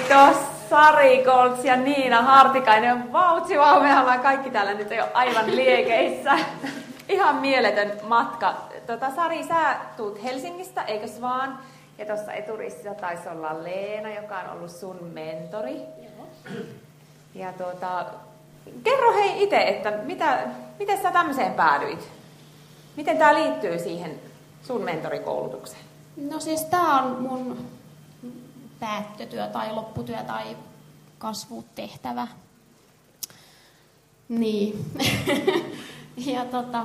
Kiitos Sari Koltz ja Niina Hartikainen. Vautsi, vau, me ollaan kaikki täällä nyt jo aivan liekeissä. Ihan mieletön matka. Sari, sä tuut Helsingistä, eikös vaan? Ja tuossa eturistissä taisi olla Leena, joka on ollut sun mentori. Joo. Ja kerro hei itse, että miten sä tämmöiseen päädyit? Miten tää liittyy siihen sun mentorikoulutukseen? No siis tää on mun päättötyö tai lopputyö tai kasvutehtävä. Niin. Ja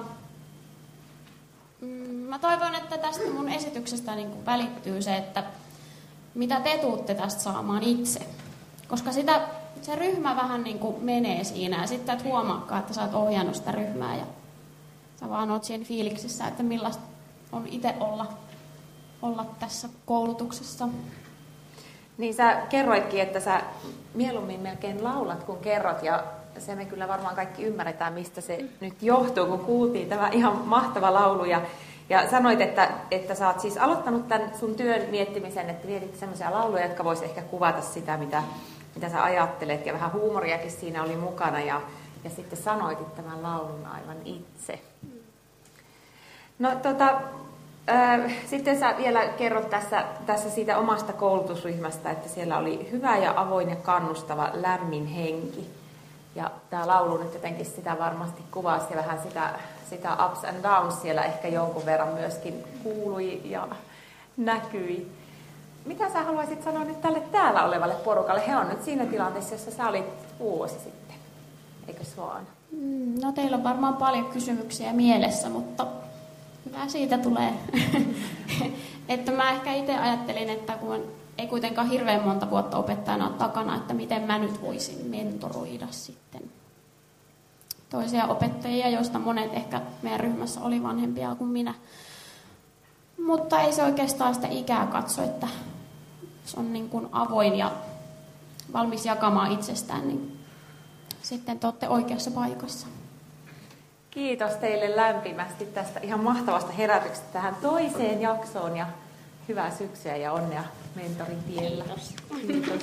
mä toivon, että tästä mun esityksestä niin kuin välittyy se, että mitä te tuutte tästä saamaan itse. Koska se ryhmä vähän niin kuin menee siinä ja sitten et huomaakaan, että sä oot ohjannut sitä ryhmää ja sä vaan oot siinä fiiliksissä, että millaista on itse olla tässä koulutuksessa. Niin sä kerroitkin, että sä mieluummin melkein laulat kuin kerrot ja se me kyllä varmaan kaikki ymmärretään, mistä se nyt johtuu, kun kuultiin tämä ihan mahtava laulu. Ja sanoit, että sä oot siis aloittanut tämän sun työn miettimisen, että mietit sellaisia lauluja, jotka vois ehkä kuvata sitä, mitä sä ajattelet. Ja vähän huumoriakin siinä oli mukana ja sitten sanoitit tämän laulun aivan itse. No sitten sä vielä kerrot tässä siitä omasta koulutusryhmästä, että siellä oli hyvä ja avoin ja kannustava lämmin henki. Ja tämä laulu nyt jotenkin sitä varmasti kuvasi ja vähän sitä ups and downs siellä ehkä jonkun verran myöskin kuului ja näkyi. Mitä sä haluaisit sanoa nyt tälle täällä olevalle porukalle? He on nyt siinä tilanteessa, jossa sä olit vuosi sitten. Eikös vaan? No teillä on varmaan paljon kysymyksiä mielessä, mutta hyvä siitä tulee. Että mä ehkä itse ajattelin, että kun ei kuitenkaan hirveän monta vuotta opettajana ole takana, että miten mä nyt voisin mentoroida sitten toisia opettajia, joista monet ehkä meidän ryhmässä oli vanhempia kuin minä. Mutta ei se oikeastaan sitä ikää katso, että se on niin kuin avoin ja valmis jakamaan itsestään, niin sitten te olette oikeassa paikassa. Kiitos teille lämpimästi tästä ihan mahtavasta herätyksestä tähän toiseen jaksoon ja hyvää syksyä ja onnea mentorin tiellä. Kiitos.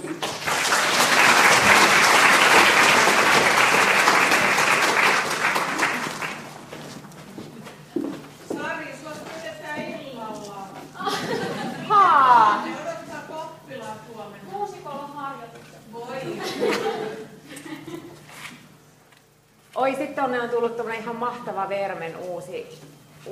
Sari, sua pidetään illalla. Haa! Ne odottaa koppilaan huomenna. Muusikolla harjoitukset. Voi. Oi, sitten on tullut tämmöinen ihan mahtava Vermen uusi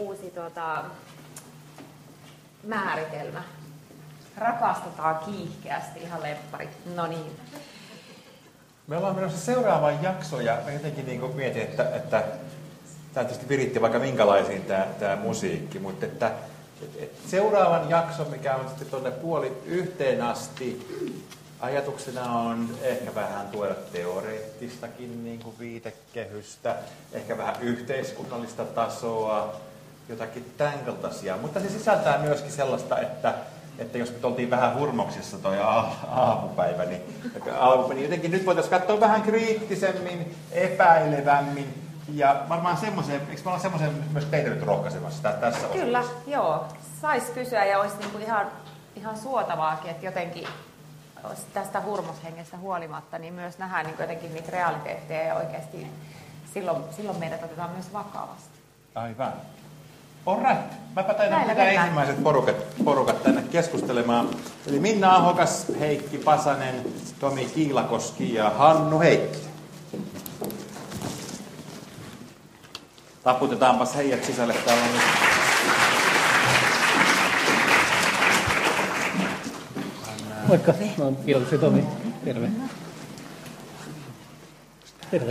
määritelmä. Rakastetaan kiihkeästi, ihan lemppari. No niin. Me ollaan menossa seuraavaan jaksoon ja mä jotenkin niin mietin, että tämä tietysti viritti vaikka minkälaisiin tämä musiikki, mutta että seuraavan jakson, mikä on sitten tuonne 12:30 asti, ajatuksena on ehkä vähän tuoda teoreettistakin niin kuin viitekehystä, ehkä vähän yhteiskunnallista tasoa, jotakin tämän kaltaisia, mutta se sisältää myöskin sellaista, että jos nyt oltiin vähän hurmoksissa toi aamupäivä, niin jotenkin nyt voitaisiin katsoa vähän kriittisemmin, epäilevämmin ja varmaan semmoisen, eikö me olla semmoisen myös teitä nyt rohkaisemassa tässä osassa? Kyllä, joo. Saisi kysyä ja olisi niinku ihan suotavaakin, että jotenkin tästä hurmoshengestä huolimatta, niin myös nähdään niin jotenkin niitä realiteetteja ja oikeasti silloin meidät otetaan myös vakavasti. Aivan. Alright. Mäpä taidan pitää ensimmäiset porukat tänne keskustelemaan. Eli Minna Ahokas, Heikki Pasanen, Tomi Kiilakoski ja Hannu Heikki. Taputetaanpas heidät sisälle täällä nyt. Moikka, mä oon Kiilakoski Tomi. Terve. Terve.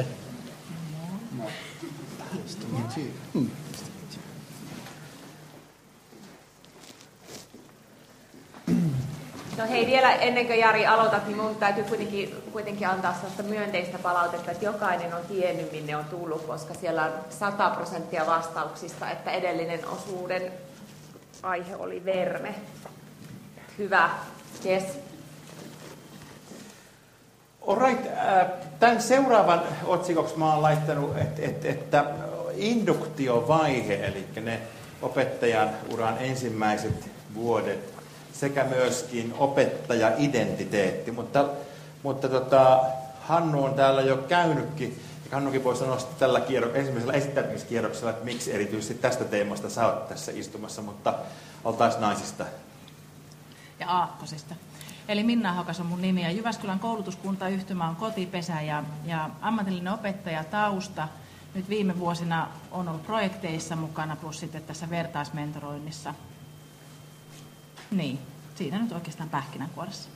No hei, vielä ennen kuin Jari aloitat, niin minun täytyy kuitenkin antaa sellaista myönteistä palautetta, että jokainen on tiennyt, minne on tullut, koska siellä on 100% vastauksista, että edellinen osuuden aihe oli verme. Hyvä, yes. Alright, tämän seuraavan otsikoksi mä oon laittanut, että induktiovaihe, eli ne opettajan uran ensimmäiset vuodet sekä myöskin opettaja-identiteetti. Mutta Hannu on täällä jo käynytkin, ja Hannukin voi sanoa tällä ensimmäisellä esittämiskierroksella, että miksi erityisesti tästä teemasta sä oot tässä istumassa, mutta oltaisiin naisista. Ja aakkosista. Eli Minna Hokas on mun nimi, ja Jyväskylän koulutuskuntayhtymä on kotipesä ja ammatillinen opettajatausta. Nyt viime vuosina on ollut projekteissa mukana, plus sitten tässä vertaismentoroinnissa. Niin, siinä nyt oikeastaan pähkinänkuoressa.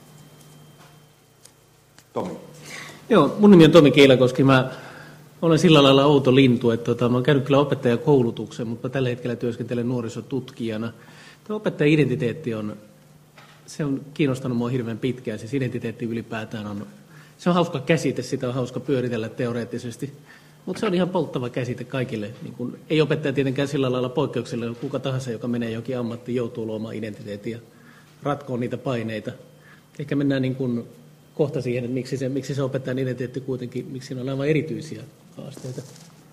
Tomi. Joo, mun nimi on Tomi Kiilakoski. Mä olen sillä lailla outo lintu, että mä oon käynyt kyllä opettajakoulutuksen, mutta tällä hetkellä työskentelen nuorisotutkijana. Tuo opettaja-identiteetti se on kiinnostanut mua hirveän pitkään. Siis identiteetti ylipäätään se on hauska käsite, sitä on hauska pyöritellä teoreettisesti. Mutta se on ihan polttava käsite kaikille. Niin kun, ei opettaja tietenkään sillä lailla poikkeuksella, kuka tahansa, joka menee johonkin ammattiin, joutuu luomaan identiteettiä, ratkoon niitä paineita. Ehkä mennään niin kun kohta siihen, että miksi se opettajan identiteetti kuitenkin, miksi siinä on aivan erityisiä haasteita.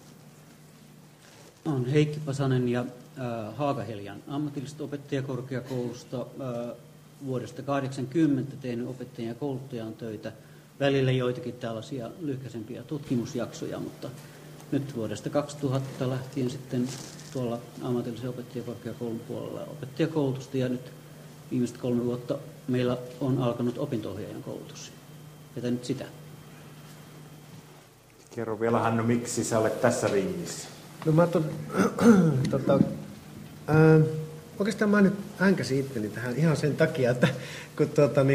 Olen Heikki Pasanen ja Haaga-Helian ammatillisesta opettajakorkeakoulusta. Vuodesta 1980 tehnyt opettajan ja kouluttajan töitä. Välillä joitakin tällaisia lyhkäisempiä tutkimusjaksoja, mutta nyt vuodesta 2000 lähtien sitten tuolla ammatillisen opettajakorkeakoulun puolella opettajakoulutusta, ja nyt viimeiset 3 vuotta meillä on alkanut opinto-ohjaajan koulutus. Vetänyt sitä. Kerro vielä, Hannu, miksi sä olet tässä ringissä? No mä oikeastaan mä nyt hänkäsin itteni tähän ihan sen takia, että kun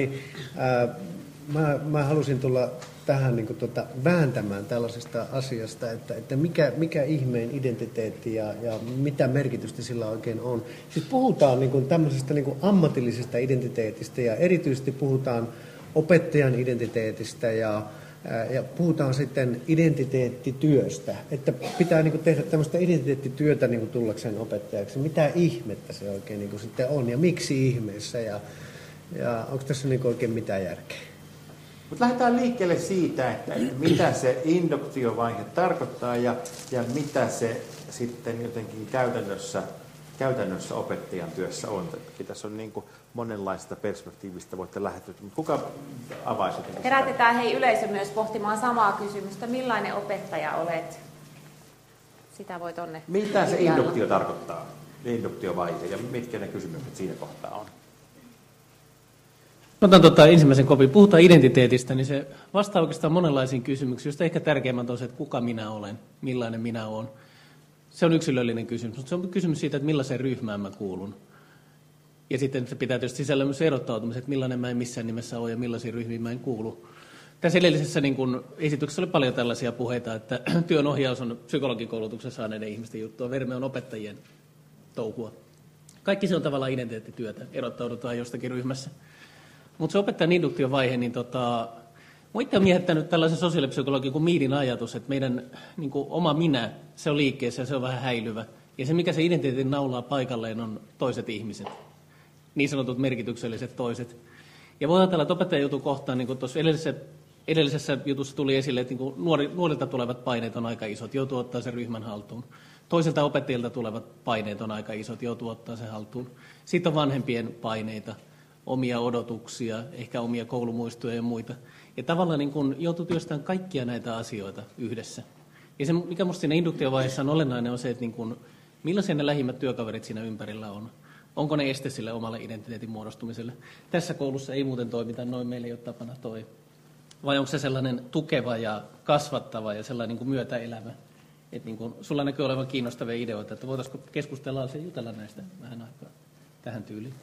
mä halusin tulla tähän niin kuin vääntämään tällaisesta asiasta, että mikä ihmeen identiteetti ja mitä merkitystä sillä oikein on. Siis puhutaan niin kuin tämmöisestä niin kuin ammatillisesta identiteetistä ja erityisesti puhutaan opettajan identiteetistä ja puhutaan sitten identiteettityöstä, että pitää niin kuin tehdä tämmöistä identiteettityötä niin kuin tullakseen opettajaksi. Mitä ihmettä se oikein niin kuin sitten on ja miksi ihmeessä ja onko tässä niin kuin oikein mitään järkeä? Mutta lähdetään liikkeelle siitä, että mitä se induktiovaihe tarkoittaa ja mitä se sitten jotenkin käytännössä opettajan työssä on. Tässä on niin kuin monenlaista perspektiivistä, voitte lähettää. Kuka avaisi? Herätetään yleisö myös pohtimaan samaa kysymystä. Millainen opettaja olet? Sitä voi tonne. Mitä se induktio tarkoittaa? Induktiovaihe ja mitkä ne kysymykset siinä kohtaa on? Otan ensimmäisen kopin. Puhutaan identiteetistä, niin se vastaa oikeastaan monenlaisiin kysymyksiin, joista ehkä tärkeimmät on se, että kuka minä olen, millainen minä olen. Se on yksilöllinen kysymys, mutta se on kysymys siitä, että millaiseen ryhmään mä kuulun. Ja sitten se pitää tietysti sisällä myös erottautumisen, että millainen mä en missään nimessä ole ja millaisiin ryhmiin mä en kuulu. Tässä edellisessä niin kun esityksessä oli paljon tällaisia puheita, että työnohjaus on psykologikoulutuksen saaneiden ihmisten juttua, verme on opettajien touhua. Kaikki se on tavallaan identiteettityötä, erottaudutaan jostakin ryhmässä. Mutta se opettajan induktiovaihe, niin minua itse on miehittänyt tällaisen sosiaalipsykologian kuin Meadin ajatus, että meidän niin kuin oma minä, se on liikkeessä ja se on vähän häilyvä. Ja se, mikä se identiteetin naulaa paikalleen, on toiset ihmiset, niin sanotut merkitykselliset toiset. Ja voidaan tällä opettajan jutun kohtaan, niin kuin tuossa edellisessä jutussa tuli esille, että niin nuorilta tulevat paineet on aika isot, joutuu ottaa sen ryhmän haltuun. Toisilta opettajilta tulevat paineet on aika isot, joutuu ottaa sen haltuun. Sitten on vanhempien paineita, omia odotuksia, ehkä omia koulumuistoja ja muita. Ja tavallaan niin kun joutuu työstämään kaikkia näitä asioita yhdessä. Ja se, mikä minusta siinä induktiovaiheessa on olennainen, on se, että niin kun, millaisia ne lähimmät työkaverit siinä ympärillä on. Onko ne este sille omalle identiteetin muodostumiselle? Tässä koulussa ei muuten toimita noin, meillä ei ole tapana toi. Vai onko se sellainen tukeva ja kasvattava ja sellainen niin kuin myötäelävä? Että niin kuin, sulla näkyy olevan kiinnostavia ideoita, että voitaisiinko keskustella ja jutella näistä vähän aikaa tähän tyyliin.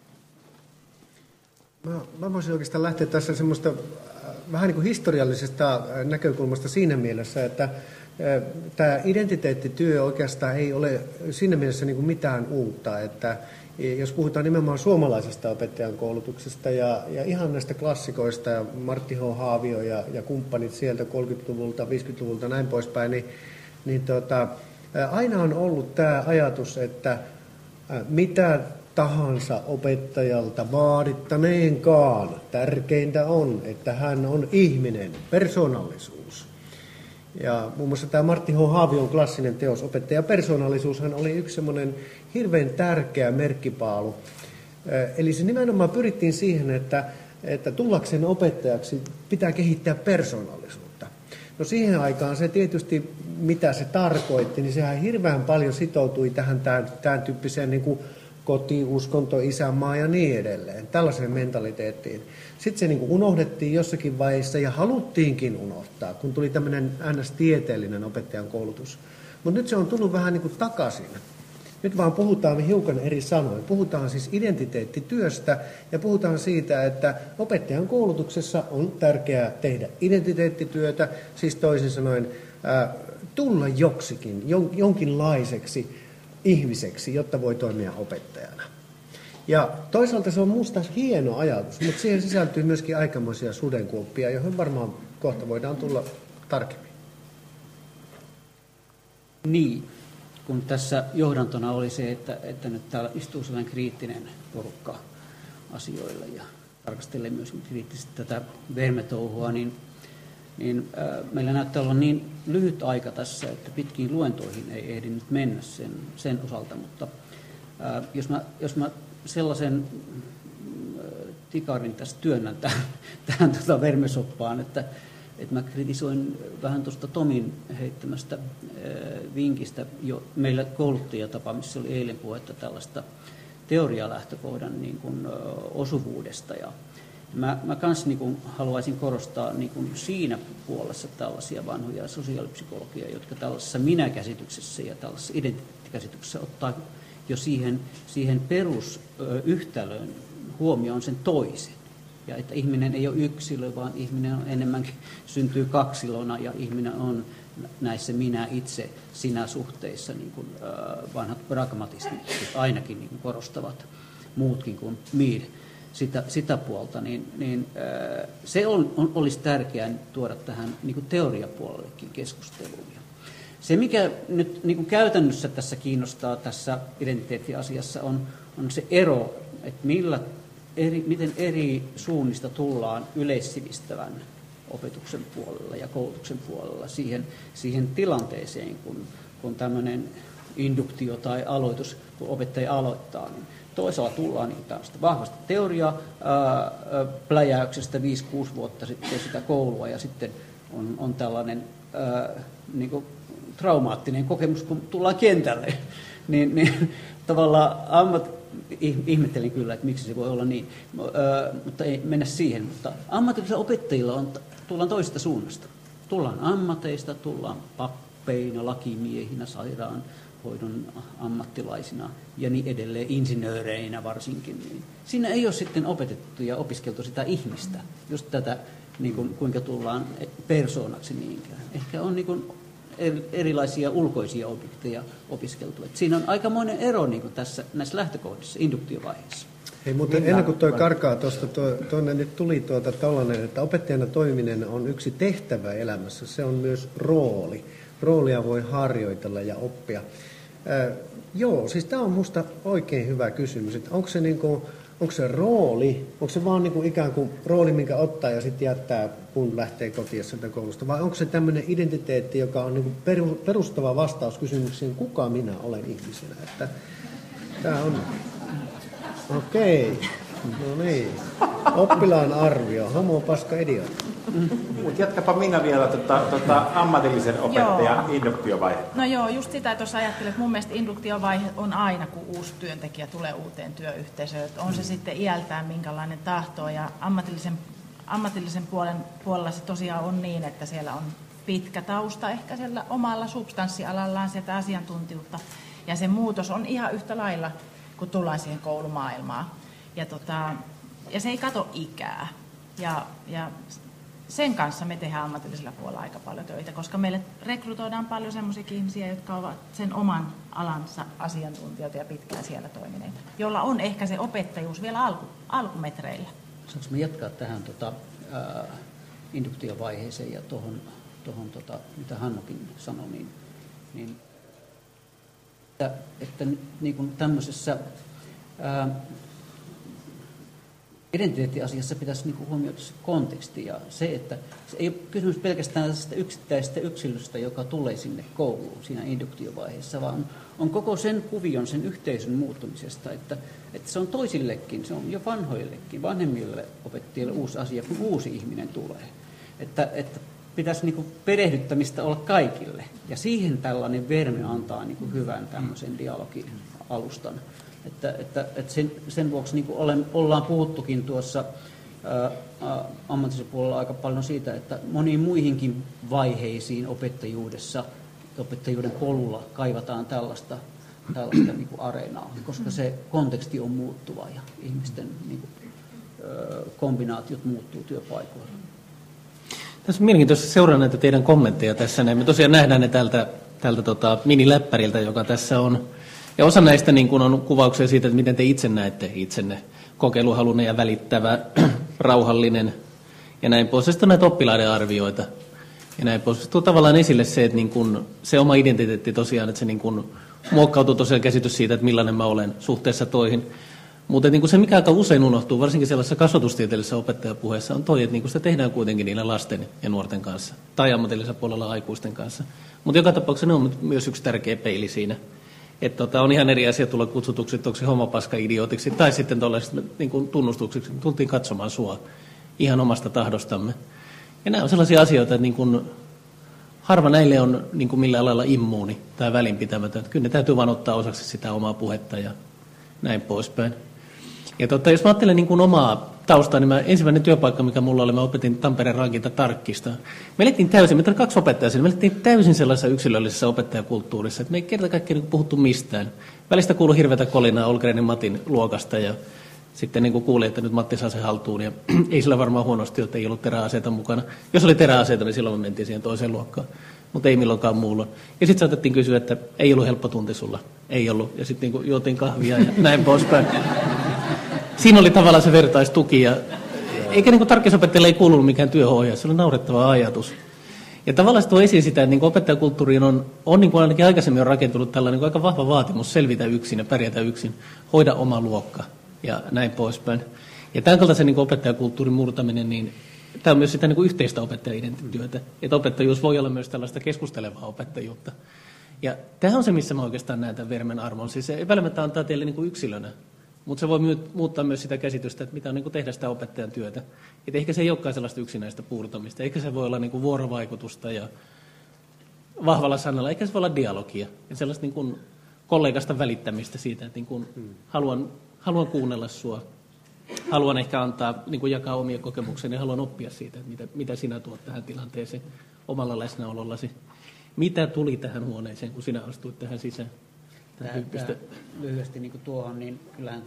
Mä voisin oikeastaan lähteä tässä semmoista vähän niin kuin historiallisesta näkökulmasta siinä mielessä, että tämä identiteettityö oikeastaan ei ole siinä mielessä niin kuin mitään uutta, että jos puhutaan nimenomaan suomalaisesta opettajan koulutuksesta ja ihan näistä klassikoista, ja Martti H. Haavio ja kumppanit sieltä 30-luvulta, 50-luvulta näin poispäin, niin aina on ollut tämä ajatus, että mitä tahansa opettajalta vaadittaneenkaan, tärkeintä on, että hän on ihminen, persoonallisuus. Ja muun muassa tämä Martti H. Haavion klassinen teos, opettajapersoonallisuus, hän oli yksi semmoinen hirveän tärkeä merkkipaalu Eli se nimenomaan pyrittiin siihen, että tullakseen opettajaksi pitää kehittää persoonallisuutta. No siihen aikaan se tietysti, mitä se tarkoitti, niin sehän hirveän paljon sitoutui tähän tämän tyyppiseen niin kuin koti, uskonto, isänmaa ja niin edelleen, tällaiseen mentaliteettiin. Sitten se niin kuin unohdettiin jossakin vaiheessa ja haluttiinkin unohtaa, kun tuli tämmöinen NS-tieteellinen opettajan koulutus. Mutta nyt se on tullut vähän niin kuin takaisin. Nyt vaan puhutaan hiukan eri sanoin. Puhutaan siis identiteettityöstä ja puhutaan siitä, että opettajan koulutuksessa on tärkeää tehdä identiteettityötä, siis toisin sanoen tulla joksikin, jonkinlaiseksi ihmiseksi, jotta voi toimia opettajana. Ja toisaalta se on minusta hieno ajatus, mutta siihen sisältyy myöskin aikamoisia sudenkuoppia, joihin varmaan kohta voidaan tulla tarkemmin. Niin, kun tässä johdantona oli se, että nyt täällä istuu sellainen kriittinen porukka asioilla ja tarkastelee myös kriittisesti tätä vermetouhua, niin meillä näyttää olla niin lyhyt aika tässä, että pitkiin luentoihin ei ehdi nyt mennä sen osalta, mutta jos mä sellaisen tikarin tässä työnnän tähän vermesoppaan, että mä kritisoin vähän tuosta Tomin heittämästä vinkistä jo meillä kouluttajatapaamisessa oli eilen puhetta tällaista teorialähtökohdan niin kuin osuvuudesta ja mä kans niin kuin haluaisin korostaa niin kuin siinä puolessa tällaisia vanhoja sosiaalipsykologia, jotka tällaisessa minäkäsityksessä ja tällaisessa identiteettikäsityksessä ottaa jo siihen perusyhtälöön huomioon sen toisen. Ja että ihminen ei ole yksilö, vaan ihminen on enemmänkin syntyy kaksilona ja ihminen on näissä minä itse sinä suhteissa, niin kuin vanhat pragmatistit ainakin niin kuin korostavat muutkin kuin me. Sitä puolta, niin se olisi tärkeää tuoda tähän niin kuin teoriapuolellekin keskusteluun. Se, mikä nyt niin kuin käytännössä tässä kiinnostaa tässä identiteettiasiassa, on se ero, että miten eri suunnista tullaan yleissivistävän opetuksen puolella ja koulutuksen puolella siihen tilanteeseen, kun tämmöinen induktio tai aloitus, kun opettaja aloittaa, niin toisaalta tullaan niin tämmöistä vahvasta teoriapläjäyksestä 5-6 vuotta sitten sitä koulua ja sitten on tällainen niin kuin traumaattinen kokemus, kun tullaan kentälle. niin tavallaan ihmettelin kyllä, että miksi se voi olla niin, mutta ei mennä siihen. Mutta ammatillisilla opettajilla tullaan toisesta suunnasta. Tullaan ammateista, tullaan pappeina, lakimiehinä, sairaanhoidon ammattilaisina ja niin edelleen, insinööreinä varsinkin. Niin siinä ei ole sitten opetettu ja opiskeltu sitä ihmistä, just tätä, niin kuin, kuinka tullaan persoonaksi niinkään. Ehkä on niin kuin erilaisia ulkoisia objekteja opiskeltu. Et siinä on aikamoinen ero niin kuin näissä lähtökohdissa, induktiovaiheessa. Hei, mutta ennen kuin toi karkaa tuosta, tuonne nyt tuli tällainen, että opettajana toimiminen on yksi tehtävä elämässä. Se on myös rooli. Roolia voi harjoitella ja oppia. Joo, siis tämä on minusta oikein hyvä kysymys. Että onko se rooli, onko se vaan niin kuin ikään kuin rooli, minkä ottaa ja sitten jättää, kun lähtee kotiin sieltä koulusta, vai onko se tämmöinen identiteetti, joka on niin kuin perustava vastaus kysymykseen, kuka minä olen ihmisenä? Että tämä on, okei, no niin, oppilaan arvio, homo paska idiootti. Mutta jatkapa Minna vielä ammatillisen opettajan induktiovaihe. No joo, just sitä tuossa ajattelin, että mun mielestä induktiovaihe on aina, kun uusi työntekijä tulee uuteen työyhteisöön. Että on se sitten iältään minkälainen tahto ja ammatillisen puolella se tosiaan on niin, että siellä on pitkä tausta ehkä siellä omalla substanssialallaan sieltä asiantuntijuutta. Ja se muutos on ihan yhtä lailla, kun tullaan siihen koulumaailmaan. Ja se ei kato ikää. Ja sen kanssa me tehdään ammatillisella puolella aika paljon töitä, koska meille rekrytoidaan paljon sellaisia ihmisiä, jotka ovat sen oman alansa asiantuntijoita ja pitkään siellä toimineita, jolla on ehkä se opettajuus vielä alkumetreillä. Saanko me jatkaa tähän induktiovaiheeseen ja tuohon mitä Hannakin sanoi, niin että niin kuin tämmöisessä identiteettiasiassa pitäisi niin kuin huomioida se konteksti ja se, että se ei ole kysymys pelkästään tästä yksittäisestä yksilöstä, joka tulee sinne kouluun siinä induktiovaiheessa, vaan on koko sen kuvion, sen yhteisön muuttumisesta, että se on toisillekin, se on jo vanhoillekin, vanhemmille opettajille uusi asia, kun uusi ihminen tulee. Että pitäisi niin kuin perehdyttämistä olla kaikille ja siihen tällainen verme antaa niin kuin hyvän tämmöisen dialogialustan. Että sen vuoksi niin kuin ollaan puhuttukin tuossa ammatillisella puolella aika paljon siitä, että moniin muihinkin vaiheisiin opettajuuden polulla kaivataan tällaista niin kuin areenaa, koska se konteksti on muuttuva ja ihmisten niin kuin, kombinaatiot muuttuu työpaikoilla. Tässä on mielenkiintoista seuraa näitä teidän kommentteja tässä. Me tosiaan nähdään ne tältä miniläppäriltä, joka tässä on. Ja osa näistä niin kun on kuvauksia siitä, että miten te itse näette itsenne. Kokeiluhaluinen ja välittävä, rauhallinen ja näin pois. Sitten on näitä oppilaiden arvioita ja näin pois. Tuo tavallaan esille se, että niin kun se oma identiteetti tosiaan, että se niin kun muokkautuu tosiaan käsitys siitä, että millainen mä olen suhteessa toihin. Mutta niin se, mikä aika usein unohtuu, varsinkin sellaisessa kasvatustieteellisessä opettajapuheessa, on toi, että niin sitä tehdään kuitenkin niillä lasten ja nuorten kanssa, tai ammatillisella puolella aikuisten kanssa. Mutta joka tapauksessa ne on myös yksi tärkeä peili siinä. Että on ihan eri asia tulla kutsutuksi, onko se homopaska-idiotiksi, tai sitten tuollaisesta niin tunnustuksiksi, tultiin katsomaan sua ihan omasta tahdostamme. Ja nämä on sellaisia asioita, että niin harva näille on niin millään lailla immuuni tai välinpitämätön. Kyllä ne täytyy vaan ottaa osaksi sitä omaa puhetta ja näin poispäin. Ja jos mä ajattelen niin omaa taustaa, niin ensimmäinen työpaikka, mikä mulla oli, mä opetin Tampereen rankinta tarkkista. Me elettiin täysin, meitä oli 2 opettajaa siinä, me elettiin täysin sellaisessa yksilöllisessä opettajakulttuurissa, että me ei kerta kaikkiaan puhuttu mistään. Välistä kuului hirveätä kolinaa Olgrenin Matin luokasta ja sitten niin kuuli, että nyt Matti saa sen haltuun ja ei sillä varmaan huonosti, että ei ollut teräaseita mukana. Jos oli teräaseita, niin silloin me mentiin siihen toiseen luokkaan, mutta ei milloinkaan muulla. Ja sitten saatettiin kysyä, että ei ollut helppo tunti sulla, ei ollut. Ja sitten niin juotiin kahvia ja näin poispäin. Siinä oli tavallaan se vertaistuki, ja eikä niin tarkkisopettajille ei kuulunut mikään työohjaus, se oli naurettava ajatus. Ja tavallaan se tuo esiin sitä, että niin opettajakulttuuriin on niin kuin ainakin aikaisemmin on rakentunut tällainen aika vahva vaatimus selvitä yksin ja pärjätä yksin, hoida oma luokka ja näin poispäin. Ja tämän kaltaisen niin opettajakulttuurin murtaminen, niin tämä on myös sitä niin yhteistä opettaja-identiteettiä, että opettajuus voi olla myös tällaista keskustelevaa opettajuutta. Ja tämä on se, missä mä oikeastaan näen tämän vermen arvon. Siis se epäilemättä antaa teille niin kuin yksilönä. Mutta se voi muuttaa myös sitä käsitystä, että mitä on niin tehdä sitä opettajan työtä. Et ehkä se ei olekaan sellaista yksinäistä puurtamista. Ehkä se voi olla niin vuorovaikutusta ja vahvalla sanalla. Ehkä se voi olla dialogia ja sellaista niin kollegasta välittämistä siitä, että niin haluan kuunnella sua. Haluan ehkä antaa, niin jakaa omia kokemukseni ja haluan oppia siitä, että mitä sinä tuot tähän tilanteeseen omalla läsnäolollasi. Mitä tuli tähän huoneeseen, kun sinä astuit tähän sisään? Lyhyesti niin tuohon, niin kyllähän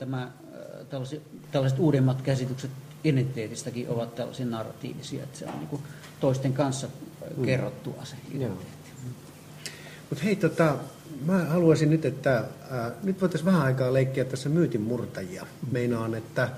tällaiset uudemmat käsitykset identiteetistäkin ovat tällaisia narratiivisia, että se on niin toisten kanssa kerrottua se identiteetti. Mutta hei, mä haluaisin nyt, että nyt voitaisiin vähän aikaa leikkiä tässä myytin murtajia. Meinaan, että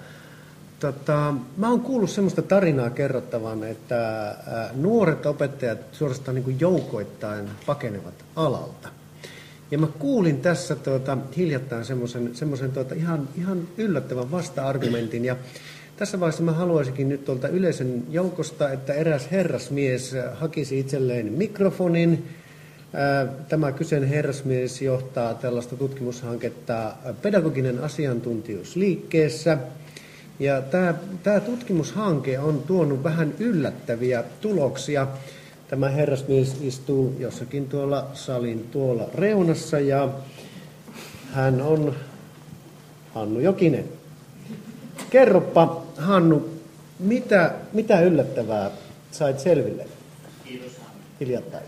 mä oon kuullut semmoista tarinaa kerrottavan, että nuoret opettajat suorastaan niin kuin joukoittain pakenevat alalta. Ja mä kuulin tässä hiljattain semmoisen ihan yllättävän vasta-argumentin. Ja tässä vaiheessa mä haluaisinkin nyt tuolta yleisön joukosta, että eräs herrasmies hakisi itselleen mikrofonin. Tämä kyseinen herrasmies johtaa tällaista tutkimushanketta Pedagoginen asiantuntijuus liikkeessä. Ja tämä tutkimushanke on tuonut vähän yllättäviä tuloksia. Tämä herrasmies istuu jossakin tuolla salin tuolla reunassa ja hän on Hannu Jokinen. Kerropa, Hannu, mitä yllättävää sait selville? Kiitos, Hannu. Hiljattain.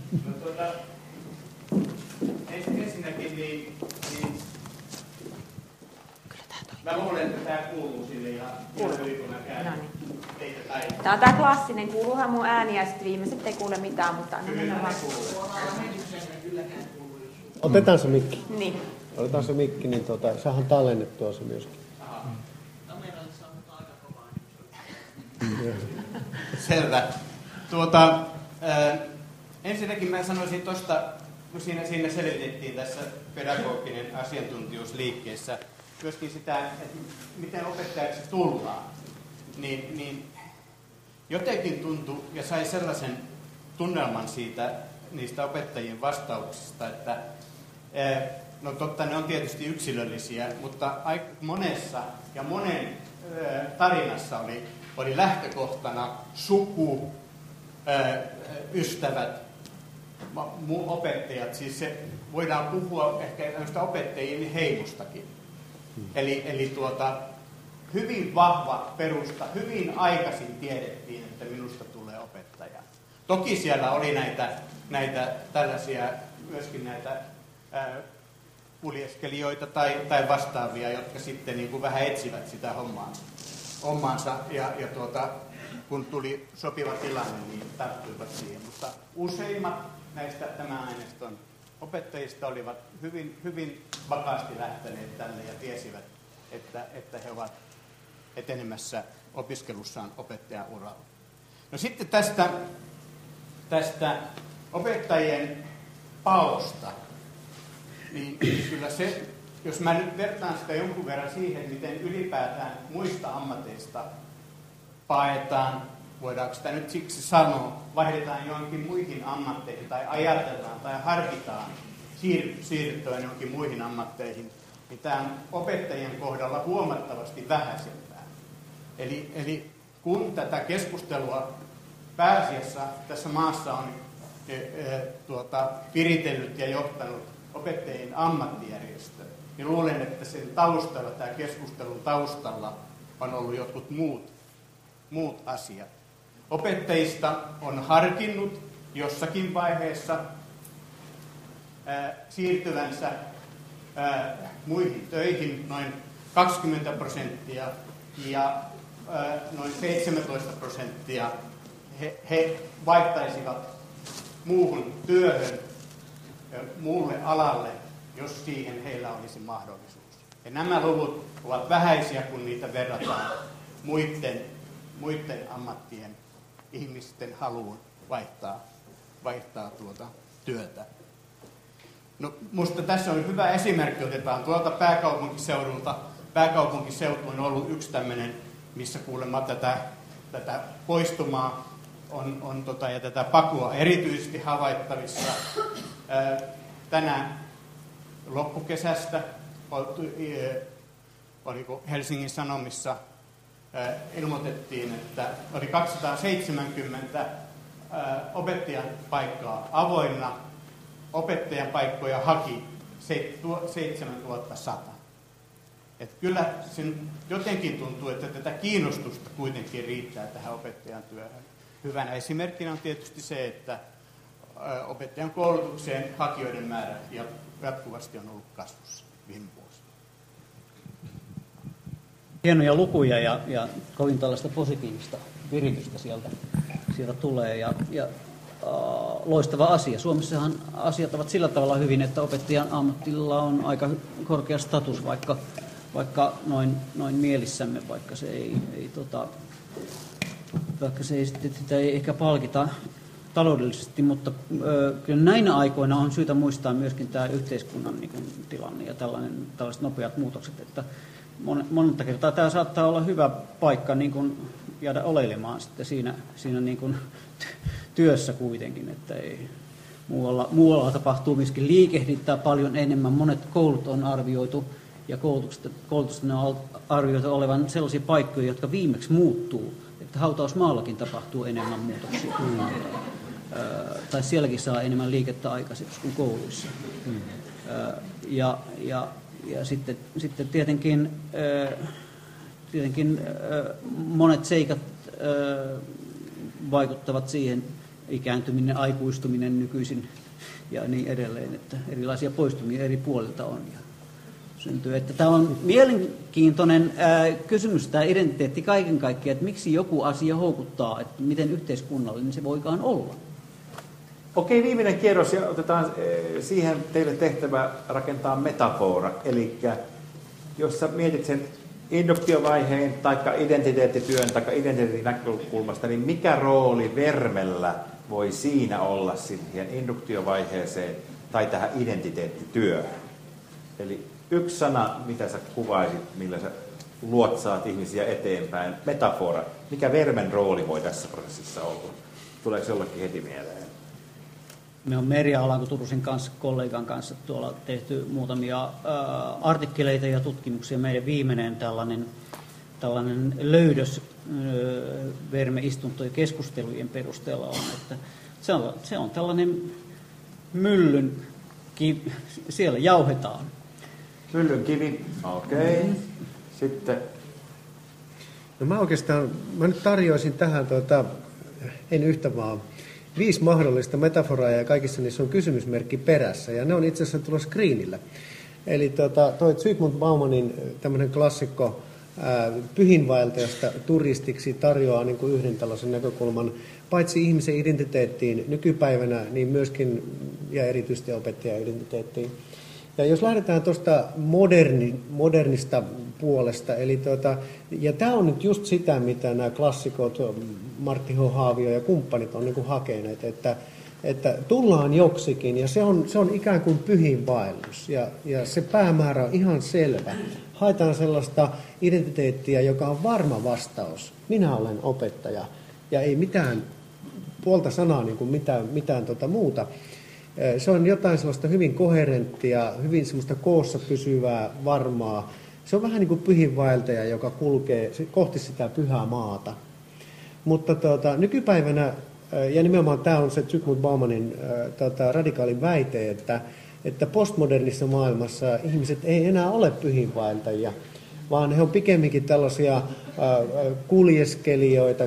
Ensinnäkin niin mä luulen, että tämä kuuluu sille ihan hyvin, kun mä käyn teitä päivänä. Tämä on tämä klassinen, kuuluuhan mun ääni ja sitten viimeiset ei kuule mitään, mutta aina mennä vaan. Otetaan se mikki. Niin. Otetaan se mikki, niin saadaan tallennettua se myöskin. Selvä. Ensinnäkin mä sanoisin tuosta, kun siinä selitettiin tässä pedagoginen asiantuntijuus liikkeessä, myöskin sitä, että miten opettajaksi tullaan, niin jotenkin tuntui ja sai sellaisen tunnelman niistä opettajien vastauksista, että no totta, ne on tietysti yksilöllisiä, mutta aika monessa ja monen tarinassa oli lähtökohtana suku, ystävät, opettajat. Siis se, voidaan puhua ehkä näistä opettajien heimostakin. Eli hyvin vahva perusta, hyvin aikaisin tiedettiin, että minusta tulee opettaja. Toki siellä oli näitä tällaisia, myöskin näitä kuljeskelijoita tai vastaavia, jotka sitten niin kuin vähän etsivät sitä hommaansa ja kun tuli sopiva tilanne, niin tarttuivat siihen. Mutta useimmat näistä tämän aineiston opettajista olivat hyvin, hyvin vakaasti lähteneet tälle ja tiesivät, että he ovat etenemässä opiskelussaan opettajan uralla. No sitten tästä opettajien paosta, niin kyllä se, jos mä nyt vertaan sitä jonkun verran siihen, miten ylipäätään muista ammateista paetaan, voidaanko sitä nyt siksi sanoa, vaihdetaan johonkin muihin ammatteihin tai ajatellaan tai harkitaan siirtyä johonkin muihin ammatteihin, niin tämä on opettajien kohdalla huomattavasti vähäisempää. Eli kun tätä keskustelua pääasiassa tässä maassa on viritellyt ja johtanut opettajien ammattijärjestö, niin luulen, että sen taustalla, tämä keskustelun taustalla on ollut jotkut muut asiat. Opettajista on harkinnut jossakin vaiheessa siirtyvänsä muihin töihin noin 20% ja noin 17% he vaihtaisivat muuhun työhön, muulle alalle, jos siihen heillä olisi mahdollisuus. Ja nämä luvut ovat vähäisiä, kun niitä verrataan muiden ammattien ihmisten haluun vaihtaa työtä. No, musta tässä on hyvä esimerkki, otetaan tuolta pääkaupunkiseudulta. Pääkaupunkiseutu on ollut yksi tämmöinen, missä kuulemma tätä poistumaa ja tätä pakua erityisesti havaittavissa. Tänä loppukesästä oliko Helsingin Sanomissa ilmoitettiin, että oli 270 opettajan paikkaa avoinna. Opettajan paikkoja haki 7100. Että kyllä sen jotenkin tuntuu, että tätä kiinnostusta kuitenkin riittää tähän opettajan työhön. Hyvänä esimerkkinä on tietysti se, että opettajan koulutukseen hakijoiden määrä jatkuvasti on ollut kasvussa viime vuosina. Hienoja lukuja ja kovin tällaista positiivista viritystä sieltä tulee ja loistava asia. Suomessahan asiat ovat sillä tavalla hyvin, että opettajan ammattilla on aika korkea status, vaikka noin mielissämme, vaikka se ei sitä ei ehkä palkita taloudellisesti, mutta kyllä näinä aikoina on syytä muistaa myöskin tämä yhteiskunnan tilanne ja tällaiset nopeat muutokset, että monta kertaa tämä saattaa olla hyvä paikka jäädä oleilemaan sitten siinä työssä kuitenkin, että ei muualla tapahtuu myöskin liikehdintää paljon enemmän. Monet koulut on arvioitu ja koulutusten on arvioitu olevan sellaisia paikkoja, jotka viimeksi muuttuu, että hautausmaallakin tapahtuu enemmän muutoksia. Tai sielläkin saa enemmän liikettä aikaiseksi kuin kouluissa. Ja sitten tietenkin monet seikat vaikuttavat siihen, ikääntyminen, aikuistuminen nykyisin ja niin edelleen, että erilaisia poistumia eri puolilta on ja syntyy. Että tämä on mielenkiintoinen kysymys, tämä identiteetti kaiken kaikkiaan, että miksi joku asia houkuttaa, että miten yhteiskunnallinen se voikaan olla. Okei, viimeinen kierros ja otetaan siihen teille tehtävä rakentaa metafora. Eli jos sä mietit sen induktiovaiheen tai identiteettityön tai identiteetin näkökulmasta, niin mikä rooli vermellä voi siinä olla siihen induktiovaiheeseen tai tähän identiteettityöhön? Eli yksi sana, mitä sä kuvaisit, millä sä luotsaat ihmisiä eteenpäin, metafora. Mikä vermen rooli voi tässä prosessissa olla? Tuleeko jollekin heti mieleen? Me on Merja Alanko-Turusen kanssa, kollegan kanssa tuolla tehty muutamia artikkeleita ja tutkimuksia. Meidän viimeinen tällainen löydös vermeistuntojen keskustelujen perusteella on, että se on tällainen myllyn kivi, siellä jauhetaan. Myllyn kivi, okei. Sitten. No mä nyt tarjoisin tähän, en yhtä vaan, 5 mahdollista metaforaa ja kaikissa niissä on kysymysmerkki perässä ja ne on itse asiassa tulossa screenillä. Eli toi Zygmunt Baumanin tämmöinen klassikko pyhinvaeltajasta turistiksi tarjoaa niin kuin yhden tällaisen näkökulman paitsi ihmisen identiteettiin nykypäivänä, niin myöskin ja erityisesti opettajan identiteettiin. Ja jos lähdetään tuosta modernista puolesta, eli ja tämä on nyt just sitä, mitä nämä klassikot, Martti H. Haavio ja kumppanit on niin kuin hakeneet, että tullaan joksikin, ja se on ikään kuin pyhinvaellus, ja se päämäärä on ihan selvä. Haetaan sellaista identiteettiä, joka on varma vastaus. Minä olen opettaja, ja ei mitään puolta sanaa, niin kuin mitään muuta. Se on jotain sellaista hyvin koherenttia, hyvin sellaista koossa pysyvää, varmaa. Se on vähän niin kuin pyhinvaeltaja, joka kulkee kohti sitä pyhää maata. Mutta nykypäivänä, ja nimenomaan tämä on se Zygmunt Baumanin radikaali väite, että postmodernissa maailmassa ihmiset ei enää ole pyhinvaeltajia, vaan he on pikemminkin tällaisia kuljeskelijoita,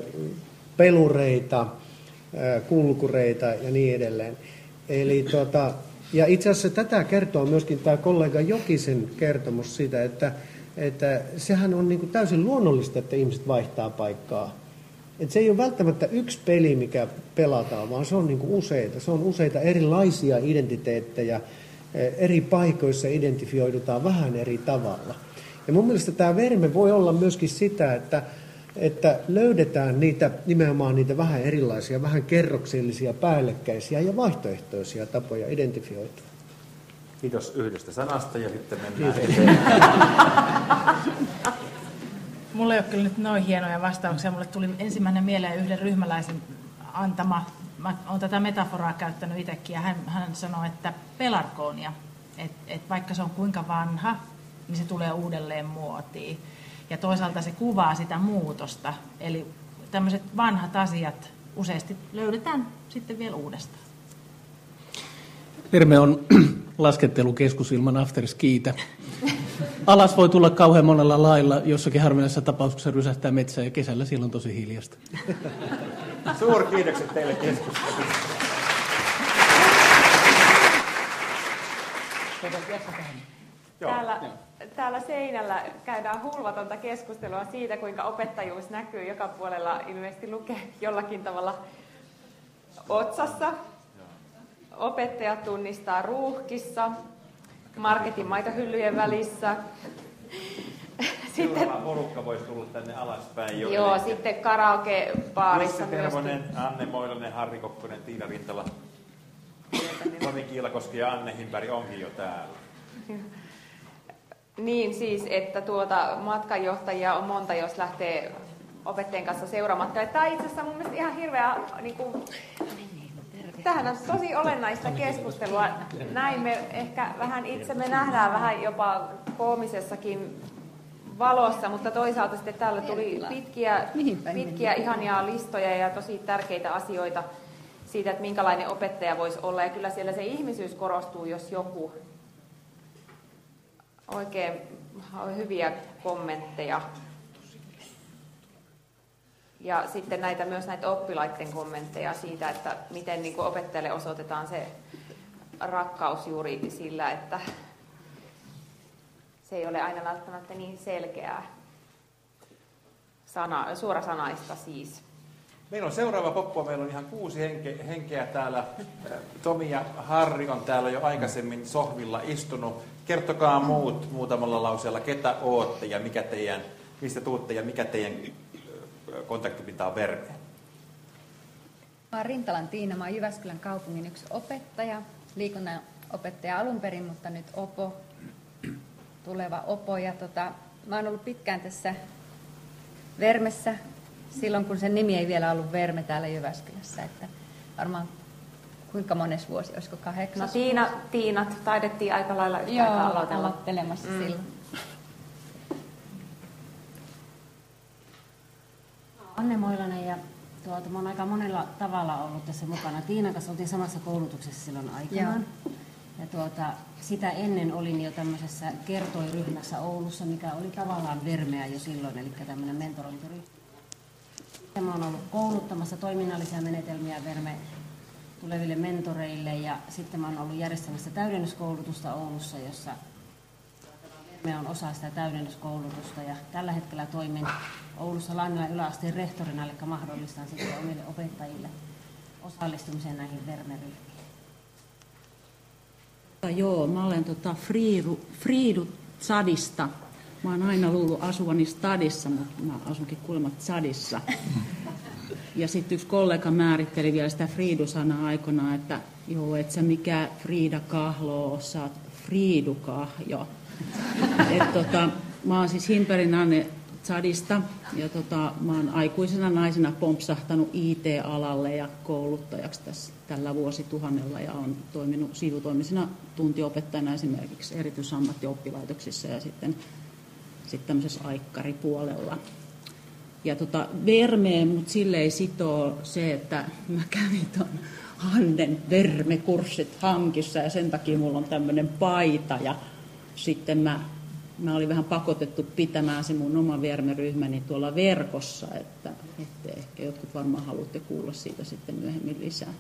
pelureita, kulkureita ja niin edelleen. Eli ja itse asiassa tätä kertoo myöskin tämä kollega Jokisen kertomus siitä, että sehän on niin kuin täysin luonnollista, että ihmiset vaihtaa paikkaa. Että se ei ole välttämättä yksi peli, mikä pelataan, vaan se on niin kuin useita. Se on useita erilaisia identiteettejä. Eri paikoissa identifioidutaan vähän eri tavalla. Ja mun mielestä tämä verme voi olla myöskin sitä, että löydetään nimenomaan niitä vähän erilaisia, vähän kerroksellisia, päällekkäisiä ja vaihtoehtoisia tapoja identifioitua. Kiitos yhdestä sanasta ja sitten mennään eteenpäin. Mulla ei ole kyllä nyt noin hienoja vastauksia. Mulle tuli ensimmäinen mieleen yhden ryhmäläisen antama. Mä oon tätä metaforaa käyttänyt itsekin ja hän sanoi, että pelarkoonia. Että vaikka se on kuinka vanha, niin se tulee uudelleen muotiin. Ja toisaalta se kuvaa sitä muutosta. Eli tämmöiset vanhat asiat useasti löydetään sitten vielä uudestaan. Verme on laskettelukeskus ilman afterskiitä. Alas voi tulla kauhean monella lailla, jossakin harvinaisessa tapauksessa rysähtää metsään ja kesällä siellä on tosi hiljasta. Suurkiitokset teille keskustelusta. Täällä seinällä käydään hulvatonta keskustelua siitä, kuinka opettajuus näkyy joka puolella, ilmeisesti lukee jollakin tavalla otsassa. Opettajat tunnistaa ruuhkissa, marketin maitohyllyjen välissä. Sitten porukka voisi tulla tänne alaspäin jo. Joo, sitten karaoke-baarissa Jussi Tervonen, Anne Moilanen, Harri Kokkonen, Tiina Rintala, Tomi Kiilakoski ja Anne Himberg onkin jo täällä. Niin siis, että matkanjohtajia on monta, jos lähtee opettajien kanssa seuramatkalle. Tämä on itse asiassa mun mielestä ihan hirveä, tämähän on tosi olennaista keskustelua. Näin me ehkä vähän itsemme nähdään vähän jopa koomisessakin valossa, mutta toisaalta sitten täällä tuli pitkiä ihania listoja ja tosi tärkeitä asioita siitä, että minkälainen opettaja voisi olla. Ja kyllä siellä se ihmisyys korostuu, jos joku. Oikein hyviä kommentteja. Ja sitten myös näitä oppilaiden kommentteja siitä, että miten niin kuin opettajalle osoitetaan se rakkaus juuri sillä, että se ei ole aina välttämättä niin selkeää, suorasanaista siis. Meillä on seuraava poppua. Meillä on ihan 6 henkeä täällä. Tomi ja Harri on täällä jo aikaisemmin sohvilla istunut. Kertokaa muut muutamalla lauseella, ketä ootte ja mistä tuutte ja mikä teidän kontaktipinta on Vermeen. Mä oon Rintalan Tiina, mä oon Jyväskylän kaupungin yksi opettaja, liikunnan opettaja alun perin, mutta nyt opo. tuleva opo. Ja mä oon ollut pitkään tässä Vermessä, silloin kun sen nimi ei vielä ollut Verme täällä Jyväskylässä. Että varmaan kuinka mones vuosi, olisiko 8? No Tiinat taidettiin aika lailla yhtä aikaa aloitella. Aloittelemassa silloin. Anne Moilanen ja mä oon aika monella tavalla ollut tässä mukana. Tiinan kanssa oltiin samassa koulutuksessa silloin aikanaan. Ja sitä ennen olin jo tämmöisessä kertoiryhmässä Oulussa, mikä oli tavallaan Vermeä jo silloin, eli tämmöinen mentorointiryhmä. Mä oon ollut kouluttamassa toiminnallisia menetelmiä Verme tuleville mentoreille ja sitten mä oon ollut järjestämässä täydennyskoulutusta Oulussa, jossa Verme on osa sitä täydennyskoulutusta ja tällä hetkellä toimin Oulussa Lannilan yläasteen rehtorina, eli mahdollistan sitten omille opettajille osallistumisen näihin Verme-ryhmiin. Joo, mä olen Friidu Tsadista. Mä oon aina luullut asuvani Stadissa, mutta mä asunkin kuulemma Tsadissa. Ja sitten yksi kollega määritteli vielä sitä Friidu-sanaa aikanaan, että joo, et sä mikään Frida Kahlo oo, sä oot Friidu Kahjo. Mä oon siis Himperin Anne Tsadista ja mä oon aikuisena naisena pompsahtanut IT-alalle ja kouluttajaksi tällä vuosituhannella ja on toiminut sivutoimisena tuntiopettajana esimerkiksi erityisammattioppilaitoksissa ja sitten tämmöisessä aikkaripuolella. Ja Vermeen mut silleen sitoo se, että mä kävin ton Hannen Verme-kurssit Hankissa ja sen takia mulla on tämmöinen paita ja sitten mä olin vähän pakotettu pitämään se mun oma Verme-ryhmäni tuolla verkossa, että ehkä jotkut varmaan haluatte kuulla siitä sitten myöhemmin lisää.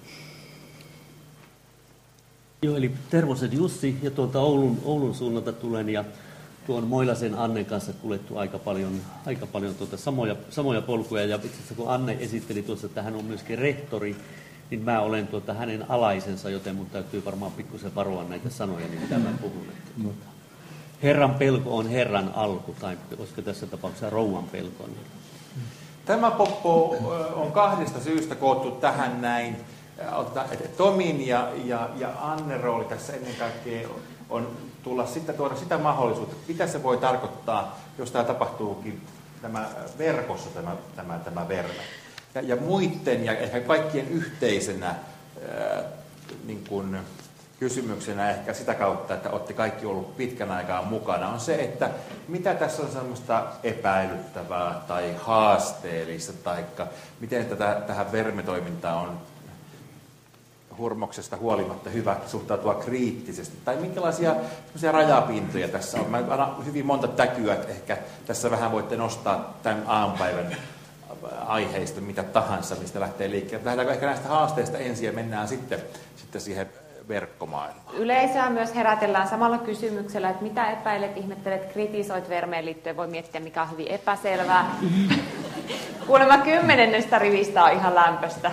Joo, eli Tervosen Jussi ja Oulun suunnalta tulen ja tuon Moilasen Annen kanssa kuljettu aika paljon samoja polkuja ja itse asiassa kun Anne esitteli tuossa, että hän on myöskin rehtori, niin mä olen hänen alaisensa, joten mun täytyy varmaan pikkusen varoa näitä sanoja, niin mitä mä puhun. Herran pelko on Herran alku, tai olisiko tässä tapauksessa rouvan pelko? Tämä poppo on kahdesta syystä koottu tähän näin. Tomin ja Anne rooli tässä ennen kaikkea on tuoda sitä mahdollisuutta, että mitä se voi tarkoittaa, jos tämä tapahtuukin verkossa tämä Verme. Ja muiden ja ehkä kaikkien yhteisenä niin kuin kysymyksenä ehkä sitä kautta, että olette kaikki ollut pitkän aikaa mukana, on se, että mitä tässä on semmoista epäilyttävää tai haasteellista, tai miten tähän Verme-toimintaan on hurmoksesta huolimatta hyvä suhtautua kriittisesti, tai minkälaisia rajapintoja tässä on. Mä annan hyvin monta täkyä, että ehkä tässä vähän voitte nostaa tämän aamupäivän aiheista, mitä tahansa, mistä lähtee liikkeelle. Lähdetäänkö ehkä näistä haasteista ensin ja mennään sitten siihen verkkomaailmaan. Yleisöä myös herätellään samalla kysymyksellä, että mitä epäilet, ihmettelet, kritisoit Vermeen liittyen, voi miettiä mikä on hyvin epäselvää. Kuulemma 10. rivistä on ihan lämpöstä.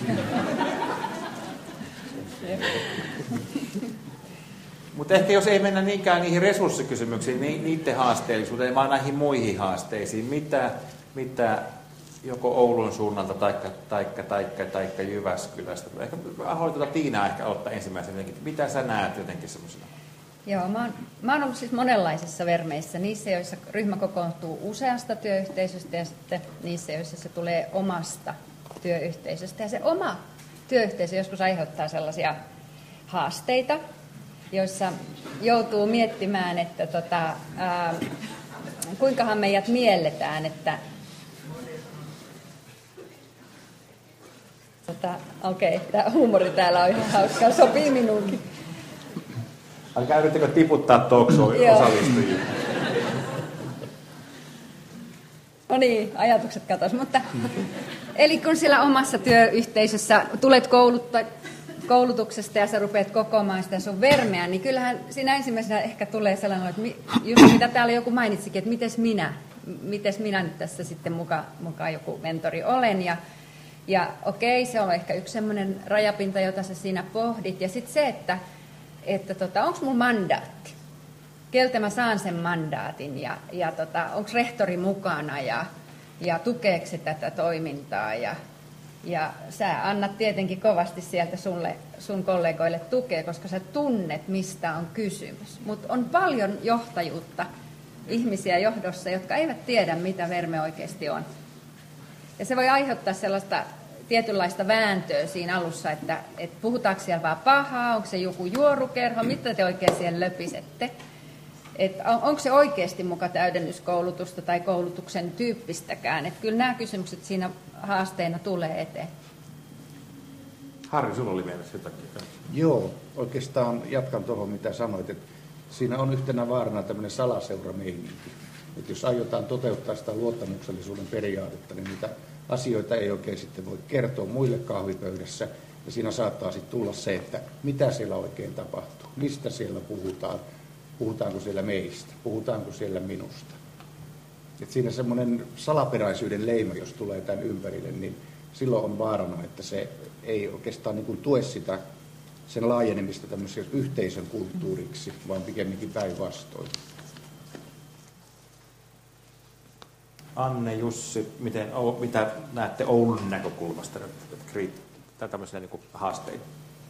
Mutta ehkä jos ei mennä niinkään niihin resurssikysymyksiin, niiden haasteellisuuteen, vaan näihin muihin haasteisiin, mitä joko Oulun suunnalta taikka Jyväskylästä. Ehkä aloitetaan Tiina ehkä aloittaa ensimmäisenä. Mitä sä näet jotenkin semmoisena? Joo, mä oon ollut siis monenlaisissa vermeissä. Niissä, joissa ryhmä kokoontuu useasta työyhteisöstä ja sitten niissä, joissa se tulee omasta työyhteisöstä. Ja se oma työyhteisö joskus aiheuttaa sellaisia haasteita, joissa joutuu miettimään, että kuinkahan meidät mielletään, että okei, tämä huumori täällä on ihan hauskaa, sopii minuunkin. Älkää yrittäkö tiputtaa talk-show osallistujia. No niin, ajatukset katosi, mutta eli kun siellä omassa työyhteisössä tulet koulutuksesta ja sä rupeat kokoamaan sitä sun vermeä, niin kyllähän siinä ensimmäisenä ehkä tulee sellainen, että just mitä täällä joku mainitsikin, että mites minä nyt tässä sitten mukaan joku mentori olen. Ja okei, se on ehkä yksi semmoinen rajapinta, jota sä siinä pohdit. Ja sitten se, että onko mulla mandaatti? Keltä mä saan sen mandaatin? Ja onko rehtori mukana? Ja tukeeko se tätä toimintaa? Ja sä annat tietenkin kovasti sieltä sun kollegoille tukea, koska sä tunnet, mistä on kysymys. Mutta on paljon johtajuutta, ihmisiä johdossa, jotka eivät tiedä, mitä verme oikeasti on. Ja se voi aiheuttaa sellaista tietynlaista vääntöä siinä alussa, että puhutaanko siellä vaan pahaa, onko se joku juorukerho, mitä te oikein siellä löpisette. Onko se oikeasti muka täydennyskoulutusta tai koulutuksen tyyppistäkään. Että kyllä nämä kysymykset siinä haasteena tulee eteen. Harri, sulla oli mielessä jotakin. Joo, oikeastaan jatkan tuohon, mitä sanoit. Että siinä on yhtenä vaarana tämmöinen salaseurameininki. Että jos aiotaan toteuttaa sitä luottamuksellisuuden periaatetta, niin niitä asioita ei oikein sitten voi kertoa muille kahvipöydässä. Ja siinä saattaa sitten tulla se, että mitä siellä oikein tapahtuu, mistä siellä puhutaan, puhutaanko siellä meistä, puhutaanko siellä minusta. Et siinä semmoinen salaperäisyyden leima, jos tulee tämän ympärille, niin silloin on vaarana, että se ei oikeastaan niin kuin tue sitä sen laajenemista tämmöisen yhteisön kulttuuriksi, vaan pikemminkin päinvastoin. Anne, Jussi, mitä näette Oulun näkökulmasta tämmöisenä niin haasteita?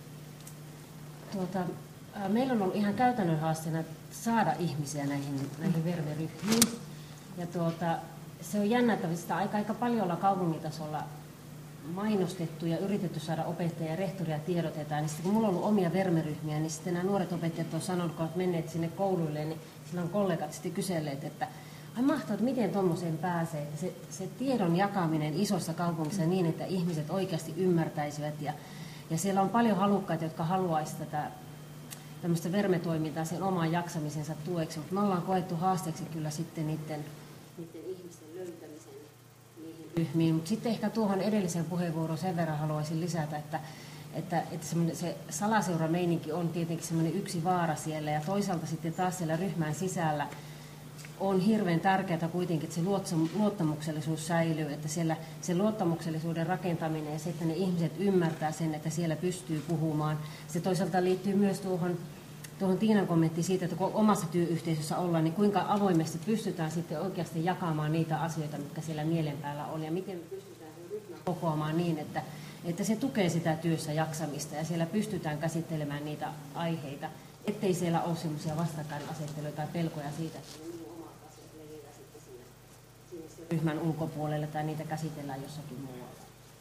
Meillä on ollut ihan käytännön haasteena saada ihmisiä näihin vermeryhmiin. Ja se on jännä, että sitä aika paljon ollaan kaupungitasolla mainostettu ja yritetty saada opettajia ja rehtoria tiedotetaan. Niin sitten kun mulla on ollut omia vermeryhmiä, niin sitten nämä nuoret opettajat on sanonut, kun olet menneet sinne kouluille, niin sillä on kollegat sitten kyselleet, että ai mahtavaa, että miten tuommoiseen pääsee. Se tiedon jakaminen isossa kaupungissa niin, että ihmiset oikeasti ymmärtäisivät. Ja siellä on paljon halukkaita, jotka haluaisivat tämmöistä vermetoimintaa sen oman jaksamisensa tueksi. Mutta me ollaan koettu haasteeksi kyllä sitten niiden ihmisten löytämisen niihin ryhmiin. Mutta sitten ehkä tuohon edelliseen puheenvuoroon sen verran haluaisin lisätä, että se salaseurameininki on tietenkin semmoinen yksi vaara siellä. Ja toisaalta sitten taas siellä ryhmän sisällä on hirveän tärkeää kuitenkin, että se luottamuksellisuus säilyy, että siellä se luottamuksellisuuden rakentaminen ja se, että ne ihmiset ymmärtää sen, että siellä pystyy puhumaan. Se toisaalta liittyy myös tuohon Tiinan kommenttiin siitä, että kun omassa työyhteisössä ollaan, niin kuinka avoimesti pystytään sitten oikeasti jakamaan niitä asioita, mitkä siellä mielen päällä on, ja miten me pystytään sen ryhmän kokoamaan niin, että se tukee sitä työssä jaksamista, ja siellä pystytään käsittelemään niitä aiheita, ettei siellä ole sellaisia vastakkainasetteluja tai pelkoja siitä, että ryhmän ulkopuolelle tai niitä käsitellään jossakin muualla.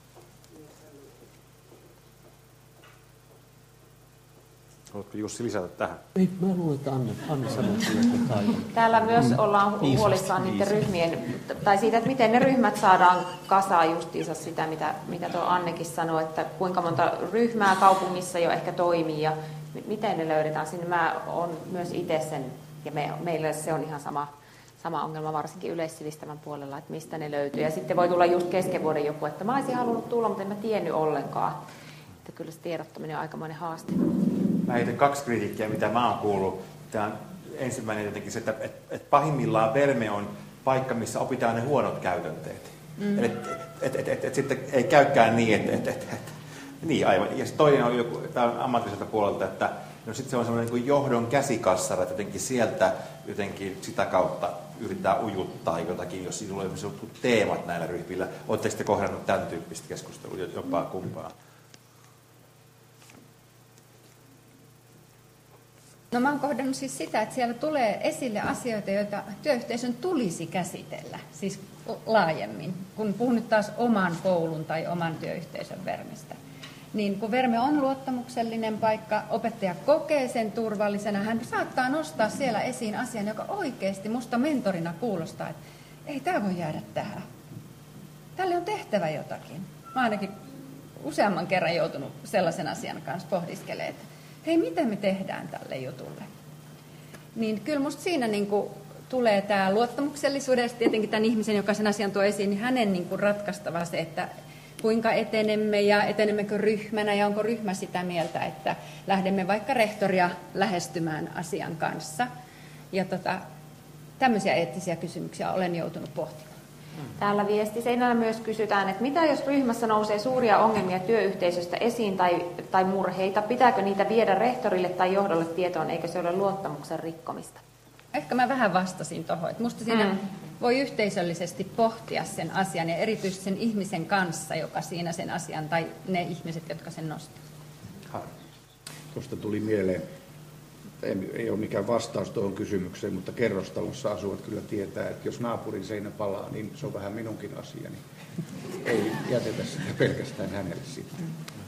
Haluatko Jussi lisätä tähän? Ei, mä luulen, että Anne sanoi jotain. Täällä myös ollaan huolissaan niiden ryhmien, tai siitä, että miten ne ryhmät saadaan kasaan justiinsa sitä, mitä tuo Annekin sanoi, että kuinka monta ryhmää kaupungissa jo ehkä toimii ja miten ne löydetään sinne. Mä oon myös itse sen, ja meillä se on ihan sama ongelma varsinkin yleissivistävän puolella, että mistä ne löytyy. Ja sitten voi tulla just kesken vuoden joku, että mä olisin halunnut tulla, mutta en mä tiennyt ollenkaan. Että kyllä se tiedottaminen on aikamoinen haaste. Mä heitän 2 kritiikkiä, mitä mä oon kuullut. Tämä on ensimmäinen jotenkin se, että pahimmillaan verme on paikka, missä opitaan ne huonot käytänteet. Eli että sitten ei käykään niin, niin aivan. Ja sitten toinen on joku, tämä on ammatilliselta puolelta, että no sitten se on semmoinen niin johdon käsikassara, että jotenkin sieltä jotenkin sitä kautta yrittää ujuttaa jotakin, jos siinä tulee jotkut teemat näillä ryhmillä. Oletteko sitten kohdannut tämän tyyppistä keskustelua jopa kumpaa? No mä oon kohdannut siis sitä, että siellä tulee esille asioita, joita työyhteisön tulisi käsitellä, siis laajemmin, kun puhun nyt taas oman koulun tai oman työyhteisön vermestä. Niin kun verme on luottamuksellinen paikka, opettaja kokee sen turvallisena, hän saattaa nostaa siellä esiin asian, joka oikeasti musta mentorina kuulostaa, että ei tämä voi jäädä tähän. Tälle on tehtävä jotakin. Mä ainakin useamman kerran joutunut sellaisen asian kanssa pohdiskelemaan, että hei, miten me tehdään tälle jutulle? Niin kyllä musta siinä niinku tulee tämä luottamuksellisuudesta, tietenkin tämän ihmisen, joka sen asian tuo esiin, niin hänen niinku ratkaistava se, että kuinka etenemme ja etenemmekö ryhmänä ja onko ryhmä sitä mieltä, että lähdemme vaikka rehtoria lähestymään asian kanssa. Ja tämmöisiä eettisiä kysymyksiä olen joutunut pohtimaan. Täällä viestiseinällä myös kysytään, että mitä jos ryhmässä nousee suuria ongelmia työyhteisöstä esiin tai murheita, pitääkö niitä viedä rehtorille tai johdolle tietoon, eikö se ole luottamuksen rikkomista? Ehkä mä vähän vastasin tuohon, että musta siinä voi yhteisöllisesti pohtia sen asian ja erityisesti sen ihmisen kanssa, joka siinä sen asian, tai ne ihmiset, jotka sen nostavat. Tuosta tuli mieleen, ei ole mikään vastaus tuohon kysymykseen, mutta kerrostalossa asuvat kyllä tietää, että jos naapurin seinä palaa, niin se on vähän minunkin asiani. Ei jätetä sitä pelkästään hänelle sitten.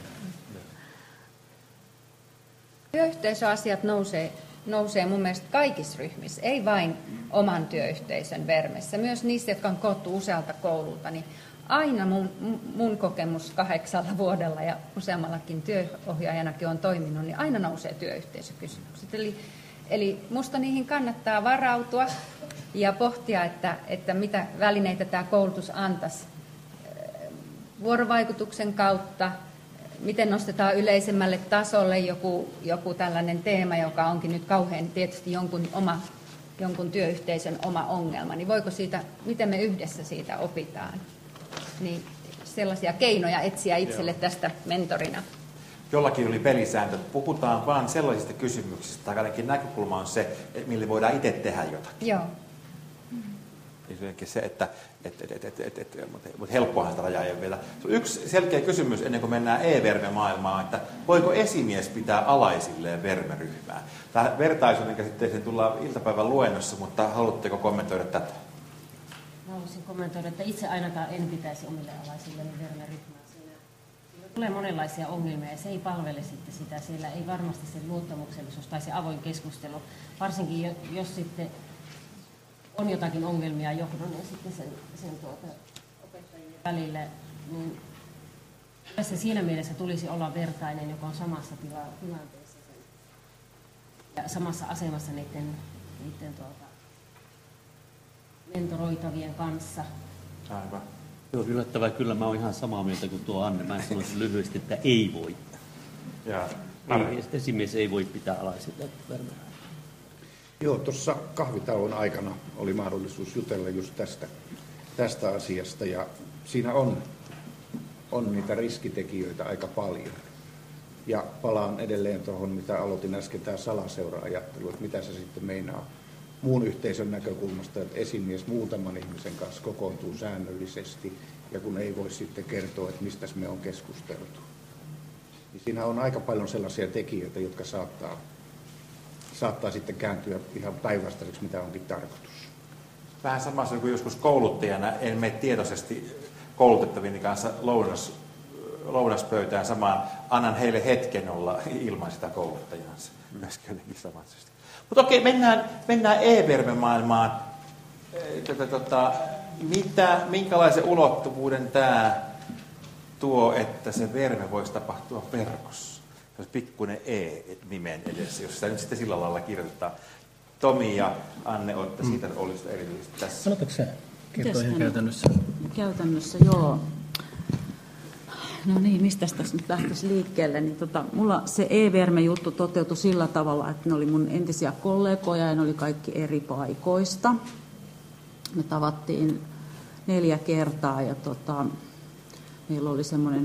Työyhteisöasiat nousee mun mielestä kaikissa ryhmissä, ei vain oman työyhteisön vermessä, myös niissä, jotka on koottu usealta koululta, niin aina mun kokemus 8 vuodella ja useammallakin työohjaajanakin on toiminut, niin aina nousee työyhteisökysymykset. Eli musta niihin kannattaa varautua ja pohtia, että mitä välineitä tämä koulutus antaisi vuorovaikutuksen kautta, miten nostetaan yleisemmälle tasolle joku tällainen teema, joka onkin nyt kauhean tietysti jonkun työyhteisön oma ongelma, niin voiko siitä, miten me yhdessä siitä opitaan, niin sellaisia keinoja etsiä itselle tästä mentorina. Jollakin oli pelisääntö, että puhutaan vain sellaisista kysymyksistä, tai ainakin näkökulma on se, millä voidaan itse tehdä jotakin. Joo. Se, että mutta helppoahan sitä rajaa ei ole vielä. Yksi selkeä kysymys ennen kuin mennään e-verme-maailmaan, että voiko esimies pitää alaisilleen vermeryhmää? Tämä vertaisuuden käsitteeseen tullaan iltapäivän luennossa, mutta haluatteko kommentoida tätä? Mä haluaisin kommentoida, että itse ainakaan en pitäisi omille alaisilleni vermeryhmää. Siinä tulee monenlaisia ongelmia ja se ei palvele sitten sitä. Siellä ei varmasti se luottamuksellisuus tai se avoin keskustelu, varsinkin jos sitten on jotakin ongelmia johdon ja sitten sen opettajien välillä, niin tässä siinä mielessä tulisi olla vertainen, joka on samassa tilanteessa ja samassa asemassa niiden mentoroitavien kanssa. Aivan. Joo, yllättävää kyllä. Mä oon ihan samaa mieltä kuin tuo Anne. Mä sanoisin lyhyesti, että ei voi. Esimies ei voi pitää alaisille vermeä. Joo, tuossa kahvitauon aikana oli mahdollisuus jutella just tästä asiasta ja siinä on niitä riskitekijöitä aika paljon. Ja palaan edelleen tuohon, mitä aloitin äsken, tämä salaseura-ajattelu, että mitä se sitten meinaa muun yhteisön näkökulmasta, että esimies muutaman ihmisen kanssa kokoontuu säännöllisesti ja kun ei voi sitten kertoa, että mistä me on keskusteltu. Niin siinä on aika paljon sellaisia tekijöitä, jotka saattaa sitten kääntyä ihan päinvastaiseksi, mitä onkin tarkoitus. Vähän samassa kuin joskus kouluttajana en mene tietoisesti koulutettavien kanssa lounaspöytään samaan. Annan heille hetken olla ilman sitä kouluttajansa. Myös jotenkin samaisesti. Mutta okei, mennään e-verme-maailmaan. Minkälaisen ulottuvuuden tämä tuo, että se verme voisi tapahtua verkossa? Se olisi pikkuinen E-nimen edessä, jos sitä nyt sitten sillä lailla kirjoittaa. Tomi ja Anne, olette siitä olisi erityisesti tässä. Haluatko sä kertoa ihan käytännössä? Käytännössä, joo. No niin, mistä tässä nyt lähtisi liikkeelle? Niin mulla se e-verme-juttu toteutui sillä tavalla, että ne oli mun entisiä kollegoja ja ne oli kaikki eri paikoista. Me tavattiin 4 kertaa ja meillä oli semmoinen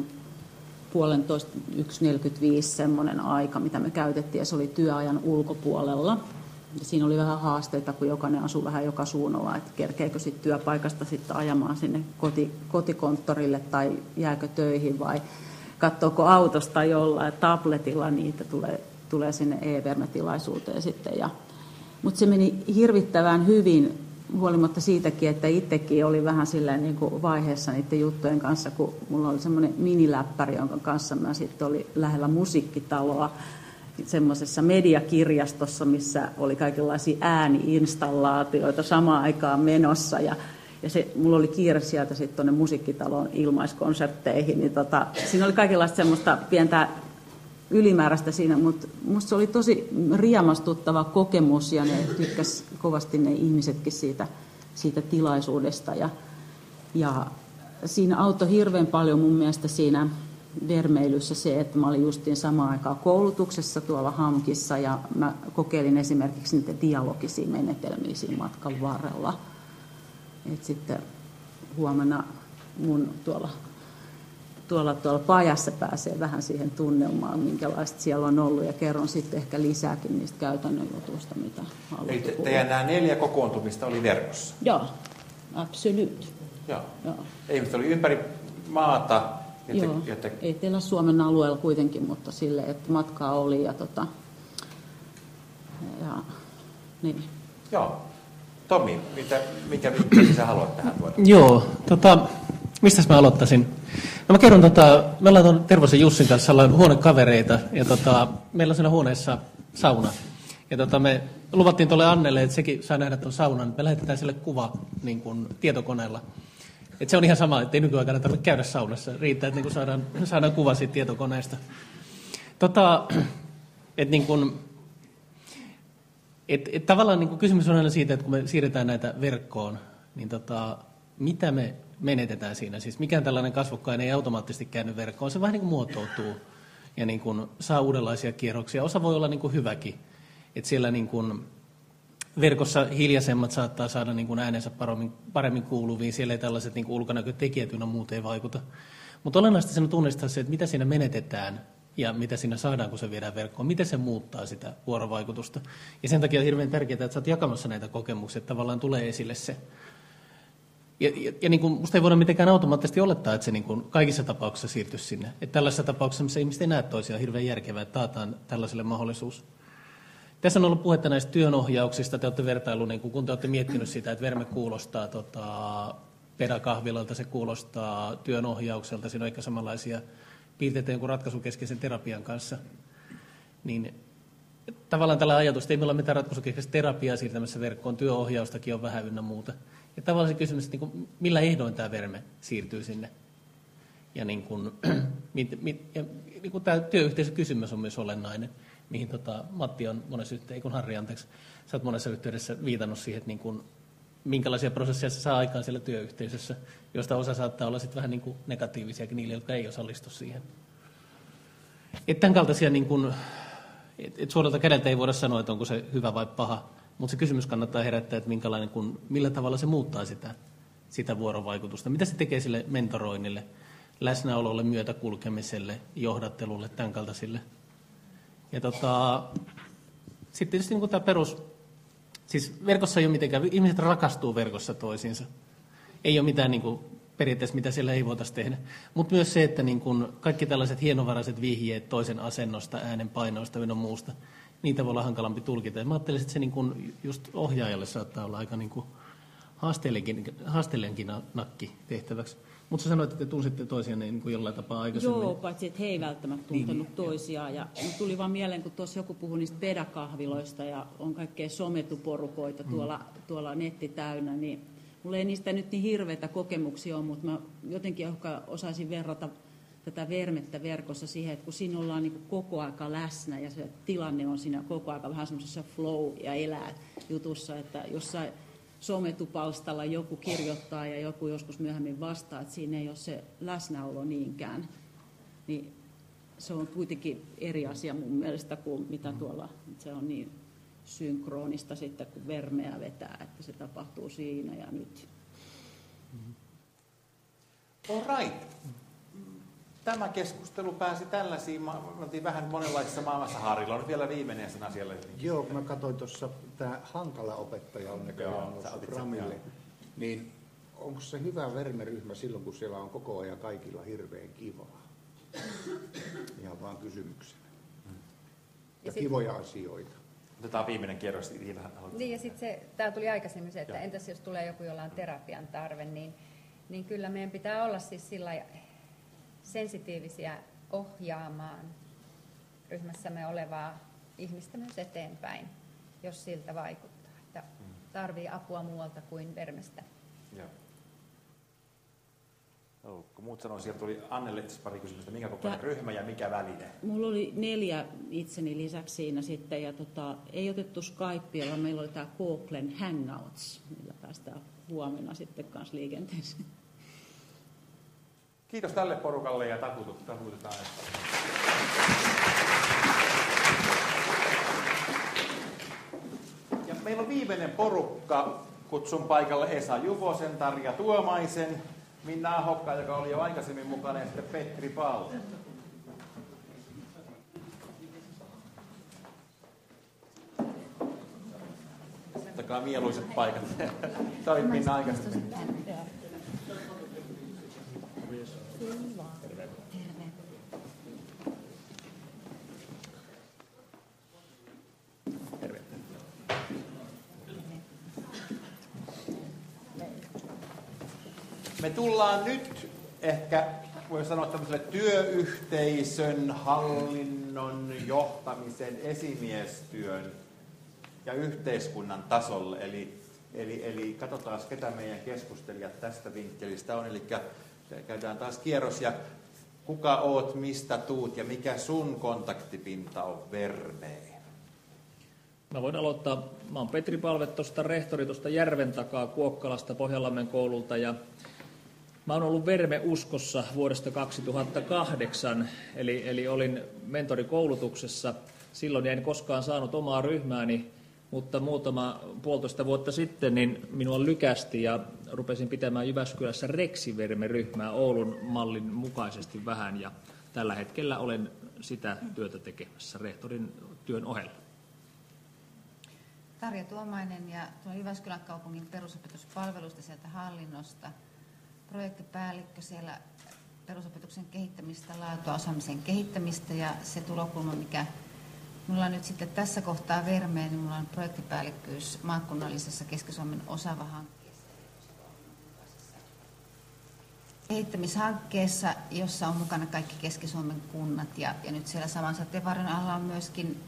1:45 semmoinen aika, mitä me käytettiin, ja se oli työajan ulkopuolella. Ja siinä oli vähän haasteita, kun jokainen asui vähän joka suunnalla, että kerkeekö sitten työpaikasta sitten ajamaan sinne kotikonttorille tai jääkö töihin vai katsoako autosta jollain tabletilla, niitä tulee sinne e-verme-tilaisuuteen sitten. Mutta se meni hirvittävän hyvin, huolimatta siitäkin, että itsekin oli vähän silleen niin kuin vaiheessa niiden juttujen kanssa, kun mulla oli semmoinen miniläppäri, jonka kanssa mä sitten oli lähellä musiikkitaloa, semmoisessa mediakirjastossa, missä oli kaikenlaisia ääniinstallaatioita samaan aikaan menossa. Ja mulla oli kiire sieltä sitten tuonne musiikkitalon ilmaiskonsertteihin. Niin siinä oli kaikenlaista semmoista pientä ylimääräistä siinä, mutta musta se oli tosi riemastuttava kokemus ja ne tykkäs kovasti ne ihmisetkin siitä tilaisuudesta. Ja siinä auttoi hirveän paljon mun mielestä siinä vermeilyssä se, että mä olin justiin samaan aikaan koulutuksessa tuolla HAMKissa ja mä kokeilin esimerkiksi niitä dialogisia menetelmiä siinä matkan varrella. Et sitten huomenna mun tuolla tuolla pajassa pääsee vähän siihen tunnelmaan, minkälaista siellä on ollut, ja kerron sitten ehkä lisääkin niistä käytännön jutuista, mitä haluat. Eli teidän nämä 4 kokoontumista oli verkossa? Joo, absoluut. Joo. Ihmiset oli ympäri maata. Joo, Etelä-Suomen alueella kuitenkin, mutta silleen, että matkaa oli ja niin. Joo. Tomi, mikä sä haluat tähän tuoda? Joo, mistä mä aloittaisin? No mä kerron, me ollaan tuon Tervosen Jussin kanssa ollaan huonekavereita, ja meillä on siinä huoneessa sauna. Ja me luvattiin tuolle Annelle, että sekin saa nähdä tuon saunan, me lähetetään sille kuva niin kuin tietokoneella. Et se on ihan sama, että ei nykyaikana tarvitse käydä saunassa, riittää, että niin saadaan kuva siitä tietokoneesta. Tavallaan niin kuin kysymys on aina siitä, että kun me siirretään näitä verkkoon, niin mitä me menetetään siinä? Siis mikään tällainen kasvokkain ei automaattisesti käänny verkkoon, se vähän niin kuin muotoutuu ja niin kuin saa uudenlaisia kierroksia. Osa voi olla niin kuin hyväkin, että siellä niin kuin verkossa hiljaisemmat saattaa saada niin kuin äänensä paremmin kuuluviin, siellä ei tällaiset niin kuin ulkonäkötekijät ynnä muut ei vaikuta. Mutta olennaista sen on tunnistaa se, että mitä siinä menetetään ja mitä siinä saadaan, kun se viedään verkkoon, miten se muuttaa sitä vuorovaikutusta. Ja sen takia on hirveän tärkeää, että sä oot jakamassa näitä kokemuksia, että tavallaan tulee esille se. Ja niin kuin musta ei voida mitenkään automaattisesti olettaa, että se niin kuin kaikissa tapauksissa siirtyisi sinne. Että tällaisessa tapauksessa, missä ihmiset ei näe toisiaan, hirveän järkevää, että taataan tällaiselle mahdollisuus. Tässä on ollut puhetta näistä työnohjauksista. Te olette vertailu, niin kun te olette miettinyt sitä, että Verme kuulostaa peräkahvilalta, se kuulostaa työnohjaukselta. Siinä on ehkä samanlaisia piirteitä jonkun ratkaisukeskeisen terapian kanssa. Niin tavallaan tällä ajatusta ei meillä ole mitään ratkaisukeskeistä terapiaa siirtämässä verkkoon. Työohjaustakin on vähän ynnä muuta. Ja tavallaan se kysymys, että niin kuin, millä ehdoin tämä Verme siirtyy sinne. Ja, niin kuin, niin kuin tämä työyhteisökysymys on myös olennainen, mihin Matti on monessa yhteydessä, Harri, anteeksi, sä oot monessa yhteydessä viitannut siihen, että niin kuin, minkälaisia prosesseja se saa aikaan siellä työyhteisössä, joista osa saattaa olla sitten vähän niin kuin negatiivisiakin niille, jotka ei osallistu siihen. Että tämän kaltaisia, niin kuin, että suoralta kädeltä ei voida sanoa, että onko se hyvä vai paha, mutta se kysymys kannattaa herättää, että millä tavalla se muuttaa sitä vuorovaikutusta. Mitä se tekee sille mentoroinnille, läsnäololle, myötäkulkemiselle, johdattelulle, tämän kaltaisille. Ja sitten tietysti niin tämä siis verkossa ei ole mitenkään, ihmiset rakastuu verkossa toisiinsa. Ei ole mitään niin kuin, periaatteessa, mitä siellä ei voitaisiin tehdä. Mutta myös se, että niin kuin, kaikki tällaiset hienovaraiset vihjeet toisen asennosta, äänen painoista ja muusta, niitä voi olla hankalampi tulkita. Ja mä ajattelisin, että se niin kuin, just ohjaajalle saattaa olla aika niin kuin, haasteellinenkin nakki tehtäväksi. Mutta sä sanoit, että te tunsitte toisiaan niin kuin jollain tapaa aikaisemmin. Joo, paitsi että he ei välttämättä tuntenut toisiaan. Ja tuli vaan mieleen, kun tuossa joku puhui niistä pedakahviloista ja on kaikkea sometuporukoita tuolla netti täynnä, niin mulla ei niistä nyt niin hirveitä kokemuksia ole, mutta mä jotenkin osaisin verrata tätä Vermettä verkossa siihen, että kun siinä ollaan niin kuin koko aika läsnä ja se tilanne on siinä koko aika vähän semmoisessa flow ja elää jutussa, että jossain sometupalstalla joku kirjoittaa ja joku joskus myöhemmin vastaa, että siinä ei ole se läsnäolo niinkään, niin se on kuitenkin eri asia mun mielestä kuin mitä tuolla, se on niin synkronista sitten, kun Vermeä vetää, että se tapahtuu siinä ja nyt. All right. Tämä keskustelu pääsi tällaisiin, me oltiin vähän monenlaisessa maailmassa. Harilla on vielä viimeinen sana siellä. Joo, kun mä katsoin tuossa, tämä hankala opettaja on näköjään noussut Ramille, niin onko se hyvä Verme-ryhmä silloin, kun siellä on koko ajan kaikilla hirveän kivaa? Ihan vaan kysymyksenä. Ja kivoja asioita. Otetaan viimeinen kierros. Niin, ja sitten tämä tuli aikaisemmin se, että entäs jos tulee joku, jolla on terapian tarve, niin kyllä meidän pitää olla siis sillä sensitiivisiä ohjaamaan ryhmässämme olevaa ihmistä myös eteenpäin, jos siltä vaikuttaa, että tarvii apua muualta kuin Vermestä. Joo. Kun muut sanoo, sieltä tuli Annelle pari kysymystä, minkä kokoinen ryhmä ja mikä väline? Mulla oli 4 itseni lisäksi siinä sitten, ja ei otettu Skypea, vaan meillä oli tämä Googlen Hangouts, millä päästään huomenna sitten kanssa liikenteeseen. Kiitos tälle porukalle ja taputetaan. Ja meillä on viimeinen porukka. Kutsun paikalle Esa Juvosen, Tarja Tuomaisen, Minna Ahokka, joka oli jo aikaisemmin mukana, ja sitten Petri Palve. Ottakaa mieluiset paikat. Sä olit Minna aikaisemmin. Me tullaan nyt ehkä, voi sanoa tämmöiselle työyhteisön, hallinnon, johtamisen, esimiestyön ja yhteiskunnan tasolle. Eli katsotaan, ketä meidän keskustelijat tästä vinkkelistä on. Eli käydään taas kierros ja kuka oot, mistä tuut ja mikä sun kontaktipinta on Vermeen? Mä voin aloittaa. Mä oon Petri Palve, rehtori tuosta Järven takaa Kuokkalasta Pohjanlammen koululta ja mä oon ollut Verme-uskossa vuodesta 2008, eli olin mentorikoulutuksessa. Silloin en koskaan saanut omaa ryhmääni, mutta puolitoista vuotta sitten niin minua lykästi ja rupesin pitämään Jyväskylässä Reksi-Verme-ryhmää Oulun mallin mukaisesti vähän. Ja tällä hetkellä olen sitä työtä tekemässä rehtorin työn ohella. Tarja Tuomainen ja Jyväskylän kaupungin perusopetuspalvelusta sieltä hallinnosta. Projektipäällikkö siellä perusopetuksen kehittämistä, laatua, osaamisen kehittämistä ja se tulokulma, mikä minulla on nyt sitten tässä kohtaa Vermeen, niin minulla on projektipäällikkyys maakunnallisessa Keski-Suomen Osaava-hankkeessa. Kehittämishankkeessa, jossa on mukana kaikki Keski-Suomen kunnat ja nyt siellä saman sateenvarjon alla on myöskin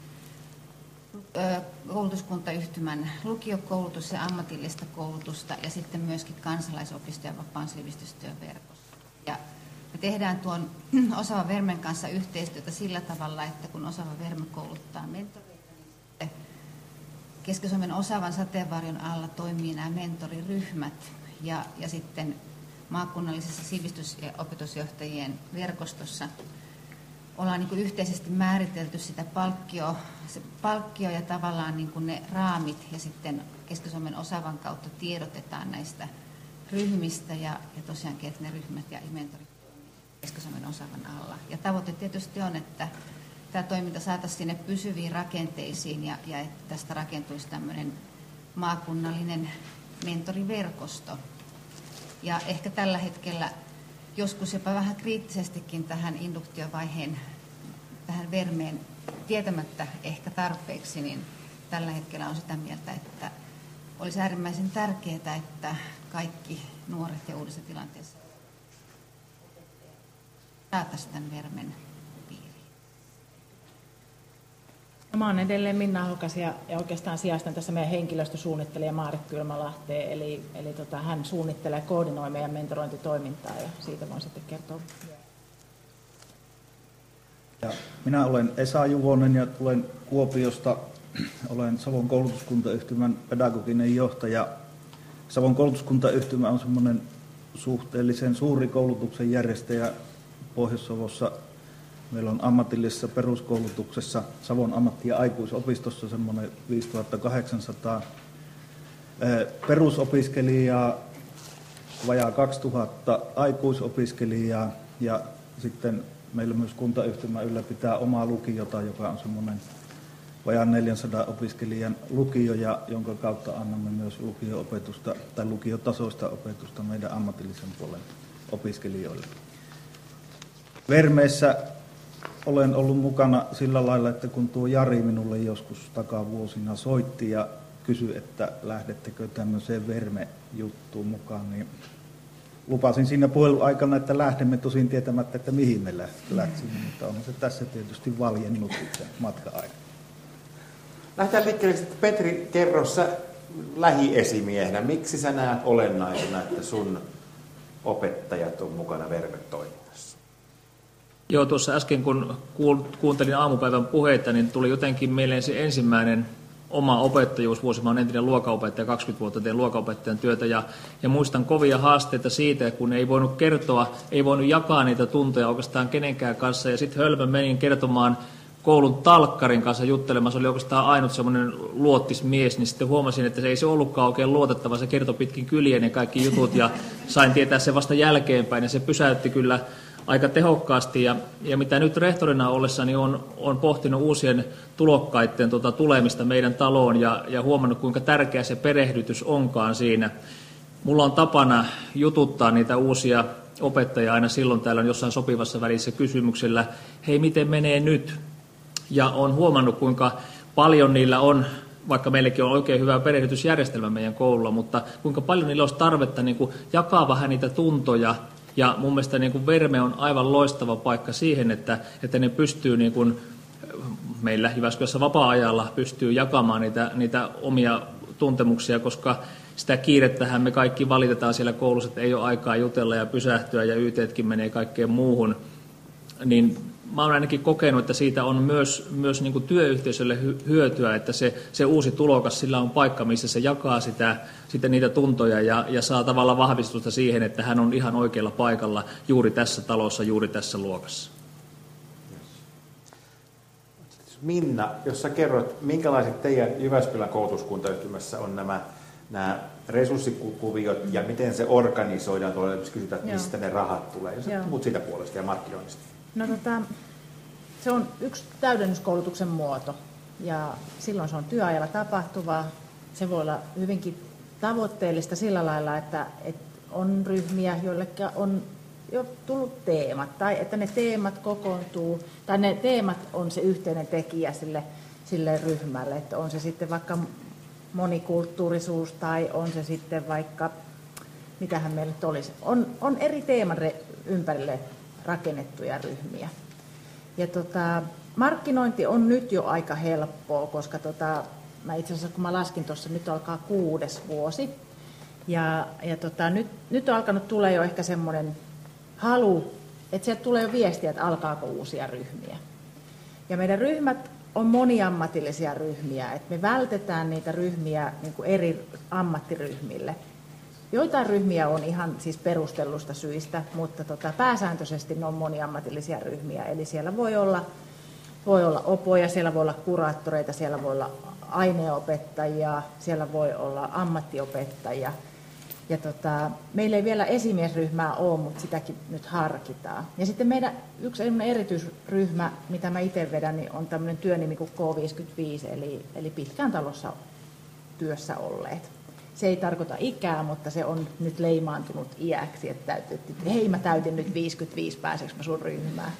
koulutuskuntayhtymän lukiokoulutus ja ammatillista koulutusta ja sitten myöskin kansalaisopisto ja vapaan sivistystyön verkosto. Ja me tehdään tuon Osaava Vermen kanssa yhteistyötä sillä tavalla, että kun Osaava Verme kouluttaa mentoreita, niin Keski-Suomen Osaavan sateenvarjon alla toimii nämä mentoriryhmät ja sitten maakunnallisessa sivistys- ja opetusjohtajien verkostossa ollaan niin kuin yhteisesti määritelty sitä palkkio ja tavallaan niin kuin ne raamit ja sitten Keski-Suomen Osaavan kautta tiedotetaan näistä ryhmistä ja tosiaankin, että ne ryhmät ja mentorit Keski-Suomen Osaavan alla. Ja tavoite tietysti on, että tämä toiminta saataisiin sinne pysyviin rakenteisiin ja että tästä rakentuisi tämmöinen maakunnallinen mentoriverkosto. Ja ehkä tällä hetkellä joskus jopa vähän kriittisestikin tähän induktiovaiheen, tähän Vermeen tietämättä ehkä tarpeeksi, niin tällä hetkellä on sitä mieltä, että olisi äärimmäisen tärkeää, että kaikki nuoret ja uudessa tilanteessa saataisiin tämän Vermen piiriin. Mä olen edelleen Minna Ahokas ja oikeastaan sijaistan tässä meidän henkilöstösuunnittelija Maarit Kylmälahteen, eli hän suunnittelee ja koordinoi meidän mentorointitoimintaa ja siitä voin sitten kertoa. Ja minä olen Esa Juvonen ja tulen Kuopiosta. Olen Savon koulutuskuntayhtymän pedagoginen johtaja. Savon koulutuskuntayhtymä on semmoinen suhteellisen suuri koulutuksen järjestäjä Pohjois-Savossa. Meillä on ammatillisessa peruskoulutuksessa Savon ammatti- ja aikuisopistossa semmoinen 5800 perusopiskelijaa, vajaa 2000 aikuisopiskelijaa ja sitten meillä myös kuntayhtymä ylläpitää omaa lukiota, joka on semmoinen vajaan 400 opiskelijan lukio, ja jonka kautta annamme myös lukio-opetusta tai lukiotasoista opetusta meidän ammatillisen puolen opiskelijoille. Vermeessä olen ollut mukana sillä lailla, että kun tuo Jari minulle joskus takavuosina soitti ja kysyi, että lähdettekö tämmöiseen Verme-juttuun mukaan, niin lupasin siinä puhelun aikana, että lähdemme tosin tietämättä, että mihin me lähtimme, mutta on se tässä tietysti valjennut sitten matka-aika. Lähdetään liikkeelle, että Petri, kerro sä lähiesimiehenä, miksi sä näet olennaisena, että sun opettajat on mukana Verme-toiminnassa? Joo, tuossa äsken kun kuuntelin aamupäivän puheita, niin tuli jotenkin mieleen se ensimmäinen oma opettajuusvuosi. Mä olen entinen luokanopettaja, 20 vuotta teen luokanopettajan työtä ja muistan kovia haasteita siitä, kun ei voinut kertoa, ei voinut jakaa niitä tunteja oikeastaan kenenkään kanssa. Ja sitten hölmö menin kertomaan koulun talkkarin kanssa juttelemassa, oli oikeastaan ainut semmoinen luottismies, niin sitten huomasin, että se ei se ollutkaan oikein luotettava, se kertoi pitkin kylien ja kaikki jutut, ja sain tietää se vasta jälkeenpäin, ja se pysäytti kyllä aika tehokkaasti, ja mitä nyt rehtorina ollessani on pohtinut uusien tulokkaiden tulemista meidän taloon, ja huomannut, kuinka tärkeä se perehdytys onkaan siinä. Mulla on tapana jututtaa niitä uusia opettajia aina silloin täällä jossain sopivassa välissä kysymyksellä, hei, miten menee nyt? Ja olen huomannut, kuinka paljon niillä on, vaikka meilläkin on oikein hyvä perehdytysjärjestelmä meidän koululla, mutta kuinka paljon niillä olisi tarvetta niin kuin jakaa vähän niitä tuntoja. Ja mun mielestä niin kuin Verme on aivan loistava paikka siihen, että ne pystyy, niin kuin meillä Jyväskylässä vapaa-ajalla, pystyy jakamaan niitä omia tuntemuksia, koska sitä kiirettähän me kaikki valitetaan siellä koulussa, että ei ole aikaa jutella ja pysähtyä ja YT:tkin menee kaikkeen muuhun. Niin mä oon ainakin kokenut, että siitä on myös niin kuin työyhteisölle hyötyä, että se uusi tulokas, sillä on paikka, missä se jakaa niitä tuntoja ja saa tavallaan vahvistusta siihen, että hän on ihan oikealla paikalla juuri tässä talossa, juuri tässä luokassa. Minna, jos sä kerrot, minkälaiset teidän Jyväskylän koulutuskuntayhtymässä on nämä resurssikuviot ja miten se organisoidaan tuolla, jos kysytään, että mistä ne rahat tulee, jos puhut siitä puolesta ja markkinoinnista. No, se on yksi täydennyskoulutuksen muoto ja silloin se on työajalla tapahtuvaa. Se voi olla hyvinkin tavoitteellista sillä lailla, että on ryhmiä, joille on jo tullut teemat tai että ne teemat kokoontuu tai ne teemat on se yhteinen tekijä sille ryhmälle, että on se sitten vaikka monikulttuurisuus tai on se sitten vaikka, mitähän meillä nyt olisi, on eri teeman ympärille rakennettuja ryhmiä. Ja markkinointi on nyt jo aika helppoa, koska mä itse asiassa kun mä laskin tuossa, nyt alkaa 6. vuosi. Ja nyt on alkanut tulla jo ehkä semmoinen halu, että sieltä tulee jo viestiä, että alkaako uusia ryhmiä. Ja meidän ryhmät on moniammatillisia ryhmiä, että me vältetään niitä ryhmiä niin kuin eri ammattiryhmille. Joitain ryhmiä on ihan siis perustellusta syistä, mutta pääsääntöisesti ne on moniammatillisia ryhmiä. Eli siellä voi olla opoja, siellä voi olla kuraattoreita, siellä voi olla aineopettajia, siellä voi olla ammattiopettajia. Ja meillä ei vielä esimiesryhmää ole, mutta sitäkin nyt harkitaan. Ja sitten meidän yksi erityisryhmä, mitä mä itse vedän, niin on tämmöinen työnimi kuin K55, eli pitkään talossa työssä olleet. Se ei tarkoita ikää, mutta se on nyt leimaantunut iäksi, että hei, mä täytin nyt 55, pääseekö mä sun ryhmään?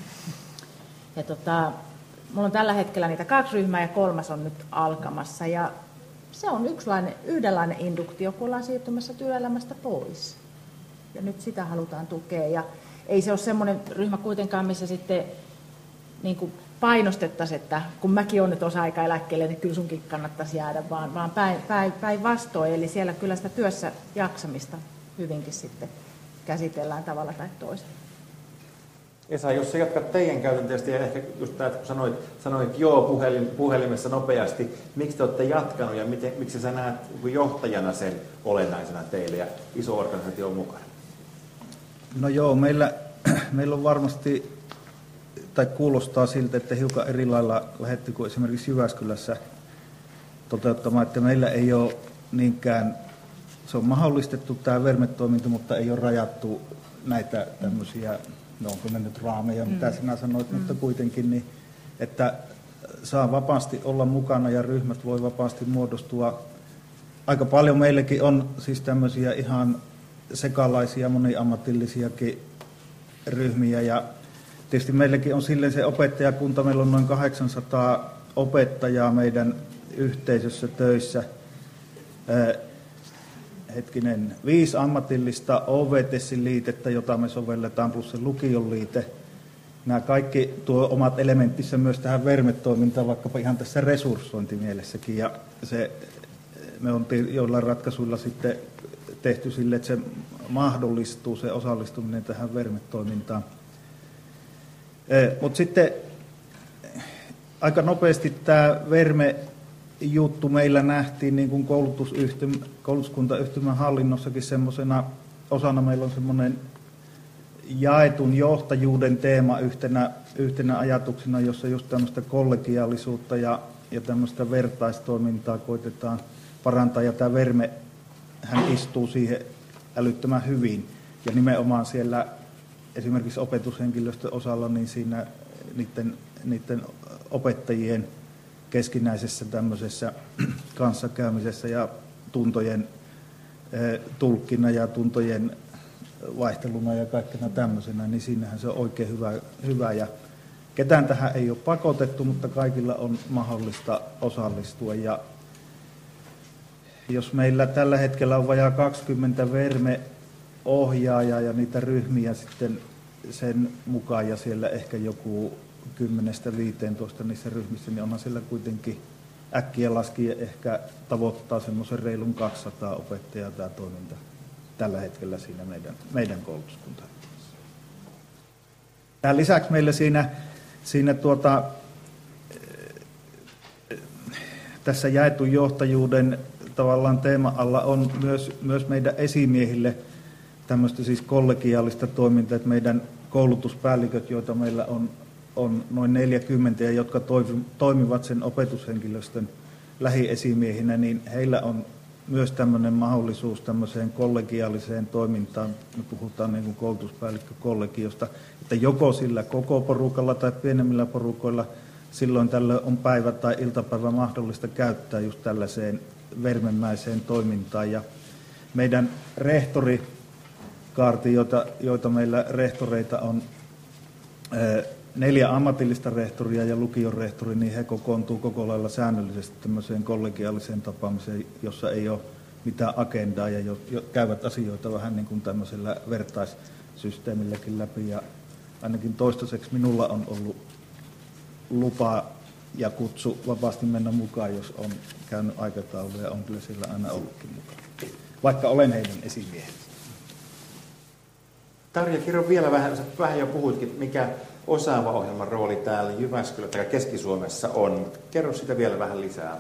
Ja mulla on tällä hetkellä niitä 2 ryhmää ja 3. on nyt alkamassa. Ja se on yhdenlainen induktio, kun ollaan siirtymässä työelämästä pois. Ja nyt sitä halutaan tukea. Ja ei se ole semmoinen ryhmä kuitenkaan, missä sitten niin kuin painostettaisiin, että kun mäkin olen nyt osa-aikaeläkkeelle, niin kyllä sunkin kannattaisi jäädä, vaan päinvastoin. Eli siellä kyllä sitä työssä jaksamista hyvinkin sitten käsitellään tavalla tai toisella. Esa, jos sä jatkat teidän käytänteestä ja ehkä just tämä, kun sanoit joo puhelimessa nopeasti, miksi te olette jatkanut ja miksi sä näet johtajana sen olennaisena teille ja iso organisaatio on mukana? No joo, meillä on varmasti, tai kuulostaa siltä, että hiukan eri lailla lähdetty kuin esimerkiksi Jyväskylässä toteuttamaan, että meillä ei ole niinkään, se on mahdollistettu tämä Verme-toiminta, mutta ei ole rajattu näitä tämmöisiä, no onko ne nyt raameja, mitä sinä sanoit, mutta kuitenkin, niin, että saa vapaasti olla mukana ja ryhmät voi vapaasti muodostua. Aika paljon meilläkin on siis tämmöisiä ihan sekalaisia, moniammatillisiakin ryhmiä ja tietysti meilläkin on silleen se opettajakunta, meillä on noin 800 opettajaa meidän yhteisössä töissä. 5 ammatillista OVTSin liitettä, jota me sovelletaan, plus se lukion liite. Nämä kaikki tuo omat elementtissä myös tähän Verme-toimintaan, vaikkapa ihan tässä resurssointimielessäkin. Ja me on joillain ratkaisuilla sitten tehty sille, että se mahdollistuu se osallistuminen tähän Verme-toimintaan. Mutta sitten aika nopeasti tämä Verme-juttu meillä nähtiin niin kuin koulutuskuntayhtymän hallinnossakin semmoisena osana. Meillä on semmoinen jaetun johtajuuden teema yhtenä yhtenä ajatuksena, jossa just tämmöistä kollegiaalisuutta ja tämmöistä vertaistoimintaa koitetaan parantaa. Ja tämä Verme, hän istuu siihen älyttömän hyvin. Ja nimenomaan siellä esimerkiksi opetushenkilöstön osalla, niin siinä niiden opettajien keskinäisessä tämmöisessä kanssakäymisessä ja tuntojen tulkkina ja tuntojen vaihteluna ja kaikkena tämmöisenä, niin siinähän se on oikein hyvä. Ja ketään tähän ei ole pakotettu, mutta kaikilla on mahdollista osallistua. Ja jos meillä tällä hetkellä on vajaa 20 Verme-ohjaajaa ja niitä ryhmiä sitten sen mukaan ja siellä ehkä joku 10-15 niissä ryhmissä, niin onhan siellä kuitenkin äkkiä laskien ehkä tavoittaa semmoisen reilun 200 opettajaa tämä toiminta tällä hetkellä siinä meidän koulutuskuntaan. Tämän lisäksi meillä siinä tässä jaetun johtajuuden tavallaan teema-alla on myös meidän esimiehille tämmöistä siis kollegiaalista toimintaa, että meidän koulutuspäälliköt, joita meillä on noin 40 ja jotka toimivat sen opetushenkilöstön lähiesimiehinä, niin heillä on myös tämmöinen mahdollisuus tämmöiseen kollegiaaliseen toimintaan. Me puhutaan niin kuin koulutuspäällikkökollegiosta, että joko sillä koko porukalla tai pienemmillä porukoilla silloin tällöin on päivä- tai iltapäivä mahdollista käyttää just tällaiseen vermemäiseen toimintaan. Ja meidän rehtorikaarti, joita meillä rehtoreita on 4 ammatillista rehtoria ja lukion rehtori, niin he kokoontuu koko lailla säännöllisesti tämmöiseen kollegiaaliseen tapaamiseen, jossa ei ole mitään agendaa ja käyvät asioita vähän niin kuin tämmöisellä vertaissysteemilläkin läpi. Ja ainakin toistaiseksi minulla on ollut lupa ja kutsu vapaasti mennä mukaan, jos on käynyt aikatauluja ja on kyllä sillä aina ollutkin mukaan, vaikka olen heidän esimiehensä. Tarja, kerro vielä vähän, sä vähän jo puhuitkin, mikä osaava ohjelman rooli täällä Jyväskylässä tai Keski-Suomessa on. Kerro sitä vielä vähän lisää.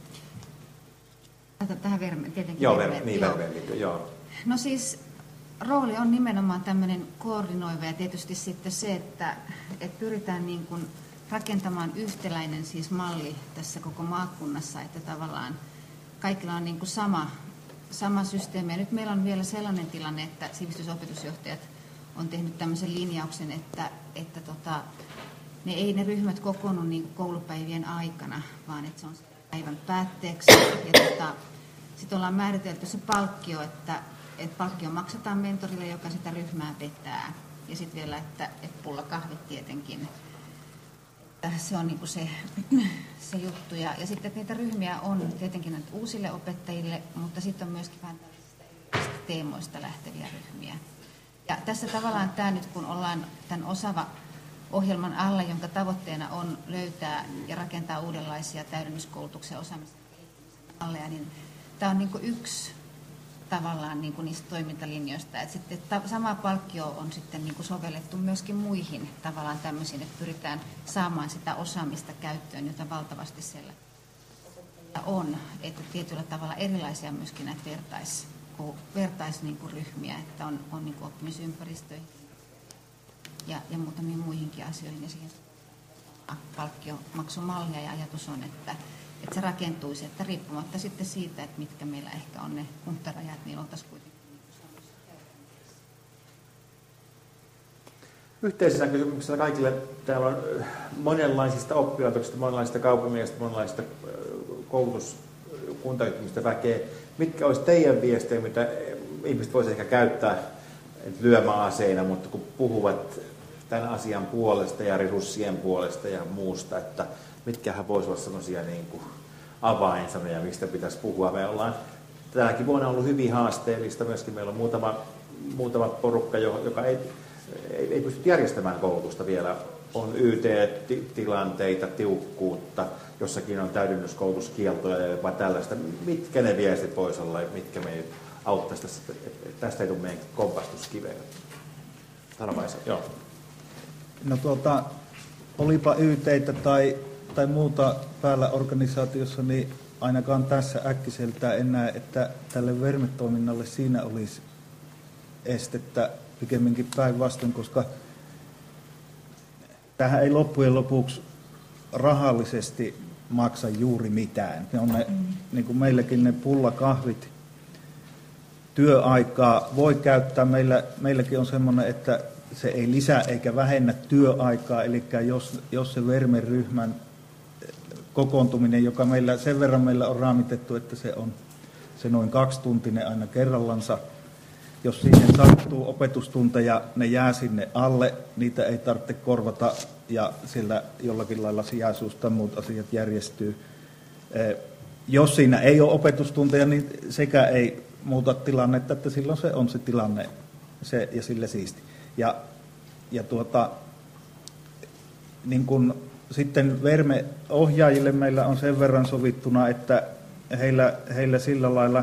Tähän tietenkin. Joo, Vermeen liittyen, joo. No siis rooli on nimenomaan tämmöinen koordinoiva ja tietysti sitten se, että pyritään niin kuin rakentamaan yhtäläinen siis malli tässä koko maakunnassa, että tavallaan kaikilla on niin kuin sama systeemi. Ja nyt meillä on vielä sellainen tilanne, että sivistysopetusjohtajat on tehnyt tämmöisen linjauksen, että ne ryhmät kokoonnu niin kuin koulupäivien aikana, vaan että se on päivän päätteeksi. Ja sitten ollaan määritelty se palkkio, että palkkio maksetaan mentorille, joka sitä ryhmää vetää. Ja sitten vielä, että pullakahvit tietenkin. Se on niinku se juttu. Ja sitten että niitä ryhmiä on tietenkin näitä uusille opettajille, mutta sitten on myöskin vähän tällaisista teemoista lähteviä ryhmiä. Ja tässä tavallaan tämä nyt, kun ollaan tämän Osava-ohjelman alla, jonka tavoitteena on löytää ja rakentaa uudenlaisia täydennyskoulutuksia ja osaamisen malleja, niin tämä on niinku yksi tavallaan niinku niistä toimintalinjoista. Et sitten sama palkkio on sitten niinku sovellettu myöskin muihin tavallaan tämmöisiin, että pyritään saamaan sitä osaamista käyttöön, jota valtavasti siellä on. Että tietyllä tavalla erilaisia myöskin näitä vertaisryhmiä, että on niinku oppimisympäristöihin ja muutamiin muihinkin asioihin. Ja siihen palkkiomaksumallia ja ajatus on, että se rakentuisi, että riippumatta sitten siitä, että mitkä meillä ehkä on ne kuntarajat, niin oltaisiin kuitenkin. Yhteisessä kysymyksessä kaikille täällä on monenlaisista oppilaitoksista, monenlaisista kaupungeista, monenlaisista koulutuskuntayhtymistä väkeä. Mitkä olisi teidän viestejä, mitä ihmiset voisivat ehkä käyttää lyömäaseina, mutta kun puhuvat tämän asian puolesta ja resurssien puolesta ja muusta, että mitkähän voisivat olla sellaisia niin kuin avainsanoja, mistä pitäisi puhua. Me ollaan tänäkin vuonna ollut hyvin haasteellista. Myöskin meillä on muutama porukka, joka ei pysty järjestämään koulutusta vielä. On YT-tilanteita, tiukkuutta, jossakin on täydennyskoulutuskieltoja ja jopa tällaista. Mitkä ne viestit voisi olla, mitkä me auttaisi tästä, että tästä ei tule meidän kompastuskiveen? Sanovaisa, joo. No olipa YT:tä tai muuta päällä organisaatiossa, niin ainakaan tässä äkkiseltään en näe, että tälle vermetoiminnalle siinä olisi estettä pikemminkin päinvastoin, koska tähän ei loppujen lopuksi rahallisesti maksa juuri mitään. Ne on ne, niin kuin meilläkin ne pullakahvit, työaikaa voi käyttää. Meilläkin on semmoinen, että se ei lisää eikä vähennä työaikaa, eli jos se Verme-ryhmän kokoontuminen, joka meillä sen verran meillä on raamitettu, että se on se noin 2-tuntinen aina kerrallansa. Jos siihen sattuu opetustunteja, ne jää sinne alle, niitä ei tarvitse korvata ja sillä jollakin lailla sijaisuus tai muut asiat järjestyy. Jos siinä ei ole opetustunteja, niin sekä ei muuta tilannetta, että silloin se on se tilanne ja sille siisti. Niin kun sitten Verme-ohjaajille meillä on sen verran sovittuna, että heillä sillä lailla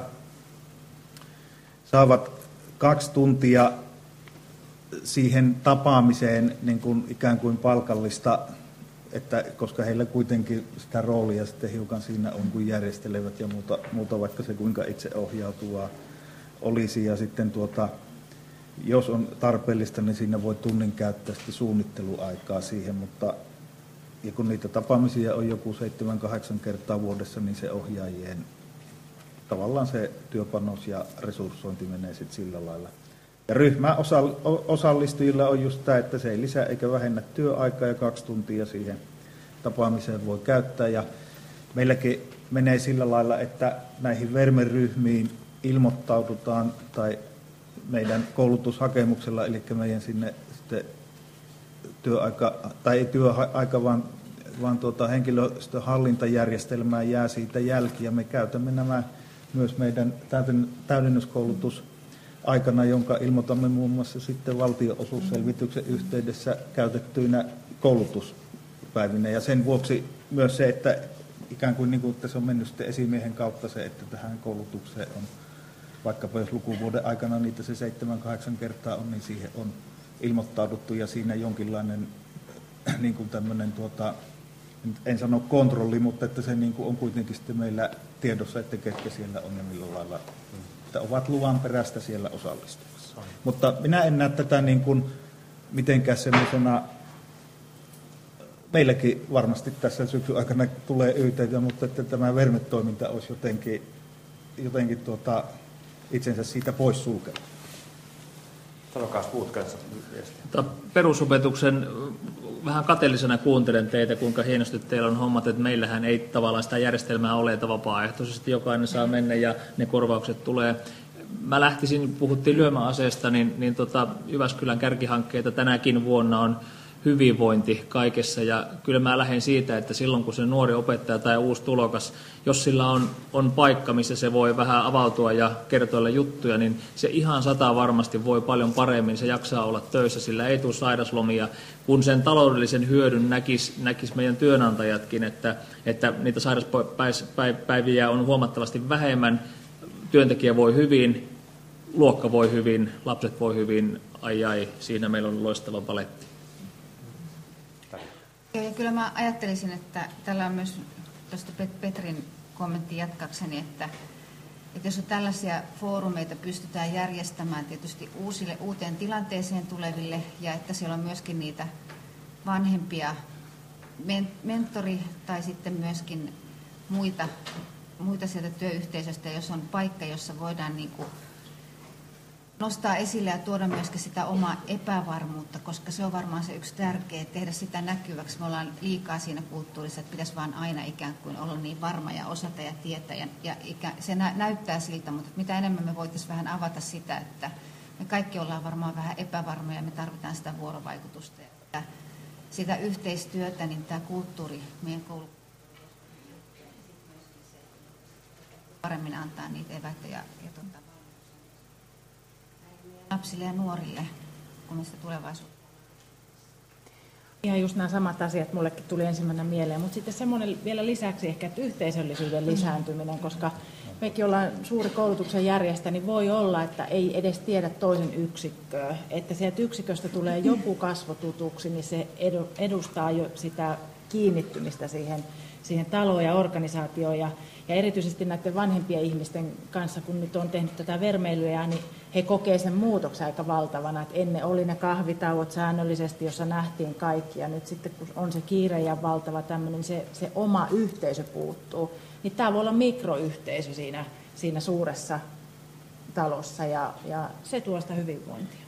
saavat 2 tuntia siihen tapaamiseen niin kuin ikään kuin palkallista, että koska heillä kuitenkin sitä roolia sitten hiukan siinä on, kun järjestelevät ja muuta vaikka se kuinka itse ohjautuvaa olisi. Ja sitten jos on tarpeellista, niin siinä voi tunnin käyttää sitten suunnitteluaikaa siihen, ja kun niitä tapaamisia on joku 7-8 kertaa vuodessa, niin se ohjaajien tavallaan se työpanos ja resurssointi menee sitten sillä lailla. Ja ryhmän osallistujilla on just tämä, että se ei lisää eikä vähennä työaikaa ja 2 tuntia siihen tapaamiseen voi käyttää. Ja meilläkin menee sillä lailla, että näihin Verme-ryhmiin ilmoittaudutaan tai meidän koulutushakemuksella, eli meidän sinne sitten työaika, tai ei työaika, vaan henkilöstöhallintajärjestelmään jää siitä jälkiä. Me käytämme nämä myös meidän täydennyskoulutusaikana, jonka ilmoitamme muun muassa sitten valtionosuusselvityksen yhteydessä käytettyinä koulutuspäivinä. Ja sen vuoksi myös se, että ikään kuin, että se on mennyt sitten esimiehen kautta se, että tähän koulutukseen on, vaikkapa jos lukuvuoden aikana niitä se 7-8 kertaa on, niin siihen on ilmoittauduttu ja siinä jonkinlainen niin kuin tämmöinen, en sano kontrolli, mutta että se niin kuin on kuitenkin sitten meillä tiedossa, että ketkä siellä on ja millä lailla, että ovat luvan perästä siellä osallistumassa. Mutta minä en näe tätä niin kuin mitenkään semmoisena, meilläkin varmasti tässä syksyn aikana tulee YT:tä, mutta että tämä Verme-toiminta olisi jotenkin itsensä siitä pois sulkeva. Sanokaa Puutkansa viestiä. Perusopetuksen vähän kateellisena kuuntelen teitä, kuinka hienosti teillä on hommat, että meillähän ei tavallaan sitä järjestelmää ole, että vapaaehtoisesti jokainen saa mennä ja ne korvaukset tulee. Mä lähtisin, puhuttiin lyömäaseesta, niin Jyväskylän kärkihankkeita tänäkin vuonna on hyvinvointi kaikessa, ja kyllä mä lähden siitä, että silloin kun se nuori opettaja tai uusi tulokas, jos sillä on paikka, missä se voi vähän avautua ja kertoilla juttuja, niin se ihan 100 varmasti voi paljon paremmin, se jaksaa olla töissä, sillä ei tule sairaslomia, kun sen taloudellisen hyödyn näkis meidän työnantajatkin, että niitä sairauspäiviä on huomattavasti vähemmän, työntekijä voi hyvin, luokka voi hyvin, lapset voi hyvin, ai, siinä meillä on loistava paletti. Ja kyllä mä ajattelisin, että tällä on myös tuosta Petrin kommentin jatkakseni, että jos tällaisia foorumeita pystytään järjestämään tietysti uuteen tilanteeseen tuleville ja että siellä on myöskin niitä vanhempia mentori tai sitten myöskin muita sieltä työyhteisöstä, jos on paikka, jossa voidaan niin kuin nostaa esille ja tuoda myöskin sitä omaa epävarmuutta, koska se on varmaan se yksi tärkeä, tehdä sitä näkyväksi. Me ollaan liikaa siinä kulttuurissa, että pitäisi vaan aina ikään kuin olla niin varma ja osata ja tietää. Ja se näyttää siltä, mutta mitä enemmän me voitaisiin vähän avata sitä, että me kaikki ollaan varmaan vähän epävarmoja ja me tarvitaan sitä vuorovaikutusta ja sitä yhteistyötä, niin tämä kulttuuri meidän koulussa paremmin antaa niitä eväitä ja lapsille ja nuorille, kun niistä tulevaisuutta. Ihan just nämä samat asiat mullekin tuli ensimmäisenä mieleen, mutta sitten semmoinen vielä lisäksi ehkä, että yhteisöllisyyden lisääntyminen, koska mekin ollaan suuri koulutuksen järjestäjä, niin voi olla, että ei edes tiedä toisen yksikköä. Että sieltä yksiköstä tulee joku kasvotutuksi, niin se edustaa jo sitä kiinnittymistä siihen taloon ja organisaatioon. Ja erityisesti näiden vanhempien ihmisten kanssa, kun nyt on tehnyt tätä vermeilyä, niin he kokee sen muutoksen aika valtavana, että ennen oli ne kahvitauot säännöllisesti, jossa nähtiin kaikki, ja nyt sitten kun on se kiire ja valtava tämmöinen, se oma yhteisö puuttuu, niin tämä voi olla mikroyhteisö siinä suuressa talossa, ja se tuo sitä hyvinvointia.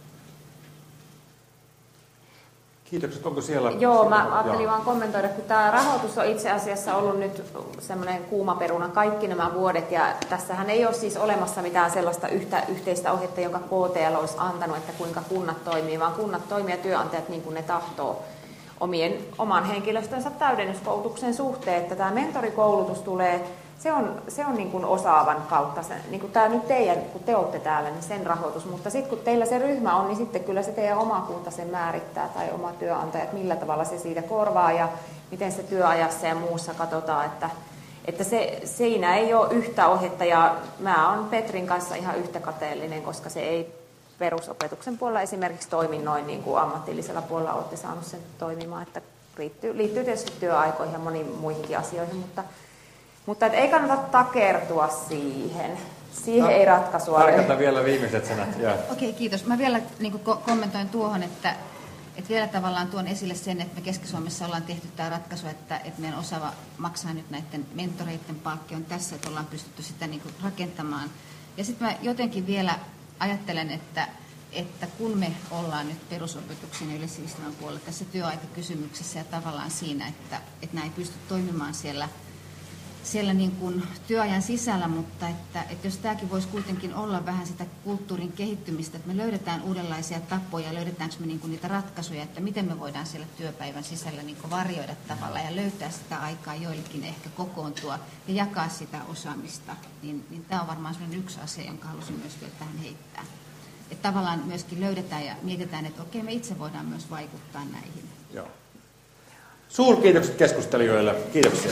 Kiitokset. Onko siellä? Joo, mä ajattelin vaan kommentoida, kun tämä rahoitus on itse asiassa ollut nyt semmoinen kuuma peruna kaikki nämä vuodet, ja tässähän ei ole siis olemassa mitään sellaista yhteistä ohjetta, jonka KTL olisi antanut, että kuinka kunnat toimii, vaan kunnat toimii ja työnantajat niin kuin ne tahtoo oman henkilöstönsä täydennyskoulutuksen suhteen, että tämä mentorikoulutus tulee, se on niin kuin osaavan kautta, niin kuin tämä nyt teidän, kun te olette täällä, niin sen rahoitus, mutta sitten kun teillä se ryhmä on, niin sitten kyllä se teidän oma kunta sen määrittää tai oma työnantaja, että millä tavalla se siitä korvaa ja miten se työajassa ja muussa katsotaan, että siinä ei ole yhtä ohjetta ja mä oon Petrin kanssa ihan yhtä kateellinen, koska se ei perusopetuksen puolella esimerkiksi toimi noin niin kuin ammatillisella puolella olette saanut sen toimimaan, että liittyy tietysti työaikoihin ja moniin muihinkin asioihin, mutta ei kannata takertua siihen. Siihen ei ratkaisua ole. Tarkoita vielä viimeiset sanat. Okei, kiitos. Mä vielä niin kommentoin tuohon, että vielä tavallaan tuon esille sen, että me Keski-Suomessa ollaan tehty tämä ratkaisu, että meidän osaava maksaa nyt näiden mentoreiden palkkion tässä, että ollaan pystytty sitä niin kuin rakentamaan. Ja sitten mä jotenkin vielä ajattelen, että kun me ollaan nyt perusopetuksen ja yleissivistävän puolella tässä työaikakysymyksessä ja tavallaan siinä, että nämä ei pysty toimimaan siellä niin kuin työajan sisällä, mutta että jos tämäkin voisi kuitenkin olla vähän sitä kulttuurin kehittymistä, että me löydetään uudenlaisia tapoja, löydetäänkö me niin kuin niitä ratkaisuja, että miten me voidaan siellä työpäivän sisällä niin kuin varjoida tavalla ja löytää sitä aikaa joillekin ehkä kokoontua ja jakaa sitä osaamista, niin tämä on varmaan sellainen yksi asia, jonka halusin myös vielä tähän heittää. Että tavallaan myöskin löydetään ja mietitään, että okei, me itse voidaan myös vaikuttaa näihin. Joo. Suurkiitokset keskustelijoille. Kiitoksia.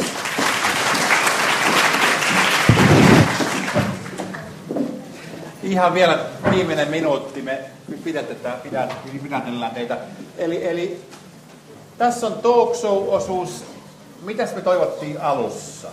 Ihan vielä viimeinen minuutti, me pidätellään teitä. Eli tässä on talk show-osuus. Mitäs me toivottiin alussa?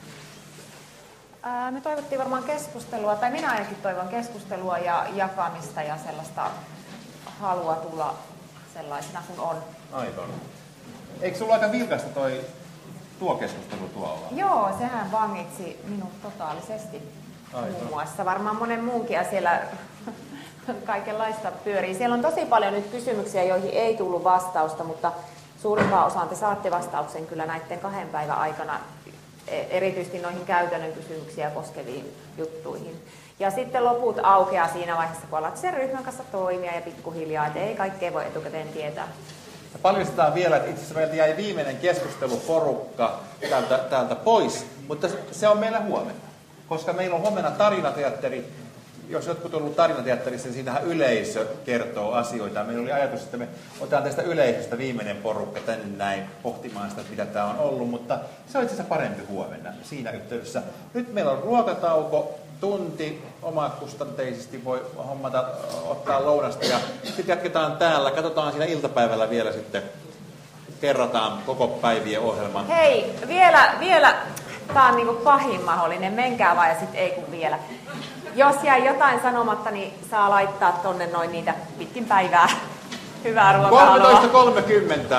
Me toivottiin varmaan keskustelua, tai minä ainakin toivon keskustelua ja jakamista ja sellaista halua tulla sellaisena kuin on. Aivan. Eikö sulla aika vilkasta tuo keskustelu tuolla? Joo, sehän vangitsi minut totaalisesti. Muun muassa. Varmaan monen muunkin siellä kaikenlaista pyörii. Siellä on tosi paljon nyt kysymyksiä, joihin ei tullut vastausta, mutta suurimpaan osaan te saatte vastauksen kyllä näiden 2 päivän aikana, erityisesti noihin käytännön kysymyksiä koskeviin juttuihin. Ja sitten loput aukeaa siinä vaiheessa, kun alat sen ryhmän kanssa toimia ja pikkuhiljaa, että ei kaikkea voi etukäteen tietää. Ja paljastetaan vielä, että itse asiassa meiltä jäi viimeinen keskusteluporukka täältä pois, mutta se on meillä huomenna. Koska meillä on huomenna tarinateatteri, jos jotkut on ollut tarinateatterissa, niin siinähän yleisö kertoo asioita. Meillä oli ajatus, että me otetaan tästä yleisöstä viimeinen porukka tänne näin pohtimaan sitä, mitä tämä on ollut, mutta se on itse asiassa parempi huomenna siinä yhteydessä. Nyt meillä on ruokatauko, tunti omakustanteisesti voi ottaa lounasta ja sitten jatketaan täällä. Katsotaan siinä iltapäivällä vielä sitten, kerrataan koko päivien ohjelma. Hei, vielä. Tämä on niin kuin pahin mahdollinen, menkää vaan ja sitten ei kun vielä. Jos jäi jotain sanomatta, niin saa laittaa tonne noin niitä pitkin päivää. Hyvää ruokahalua. 13.30.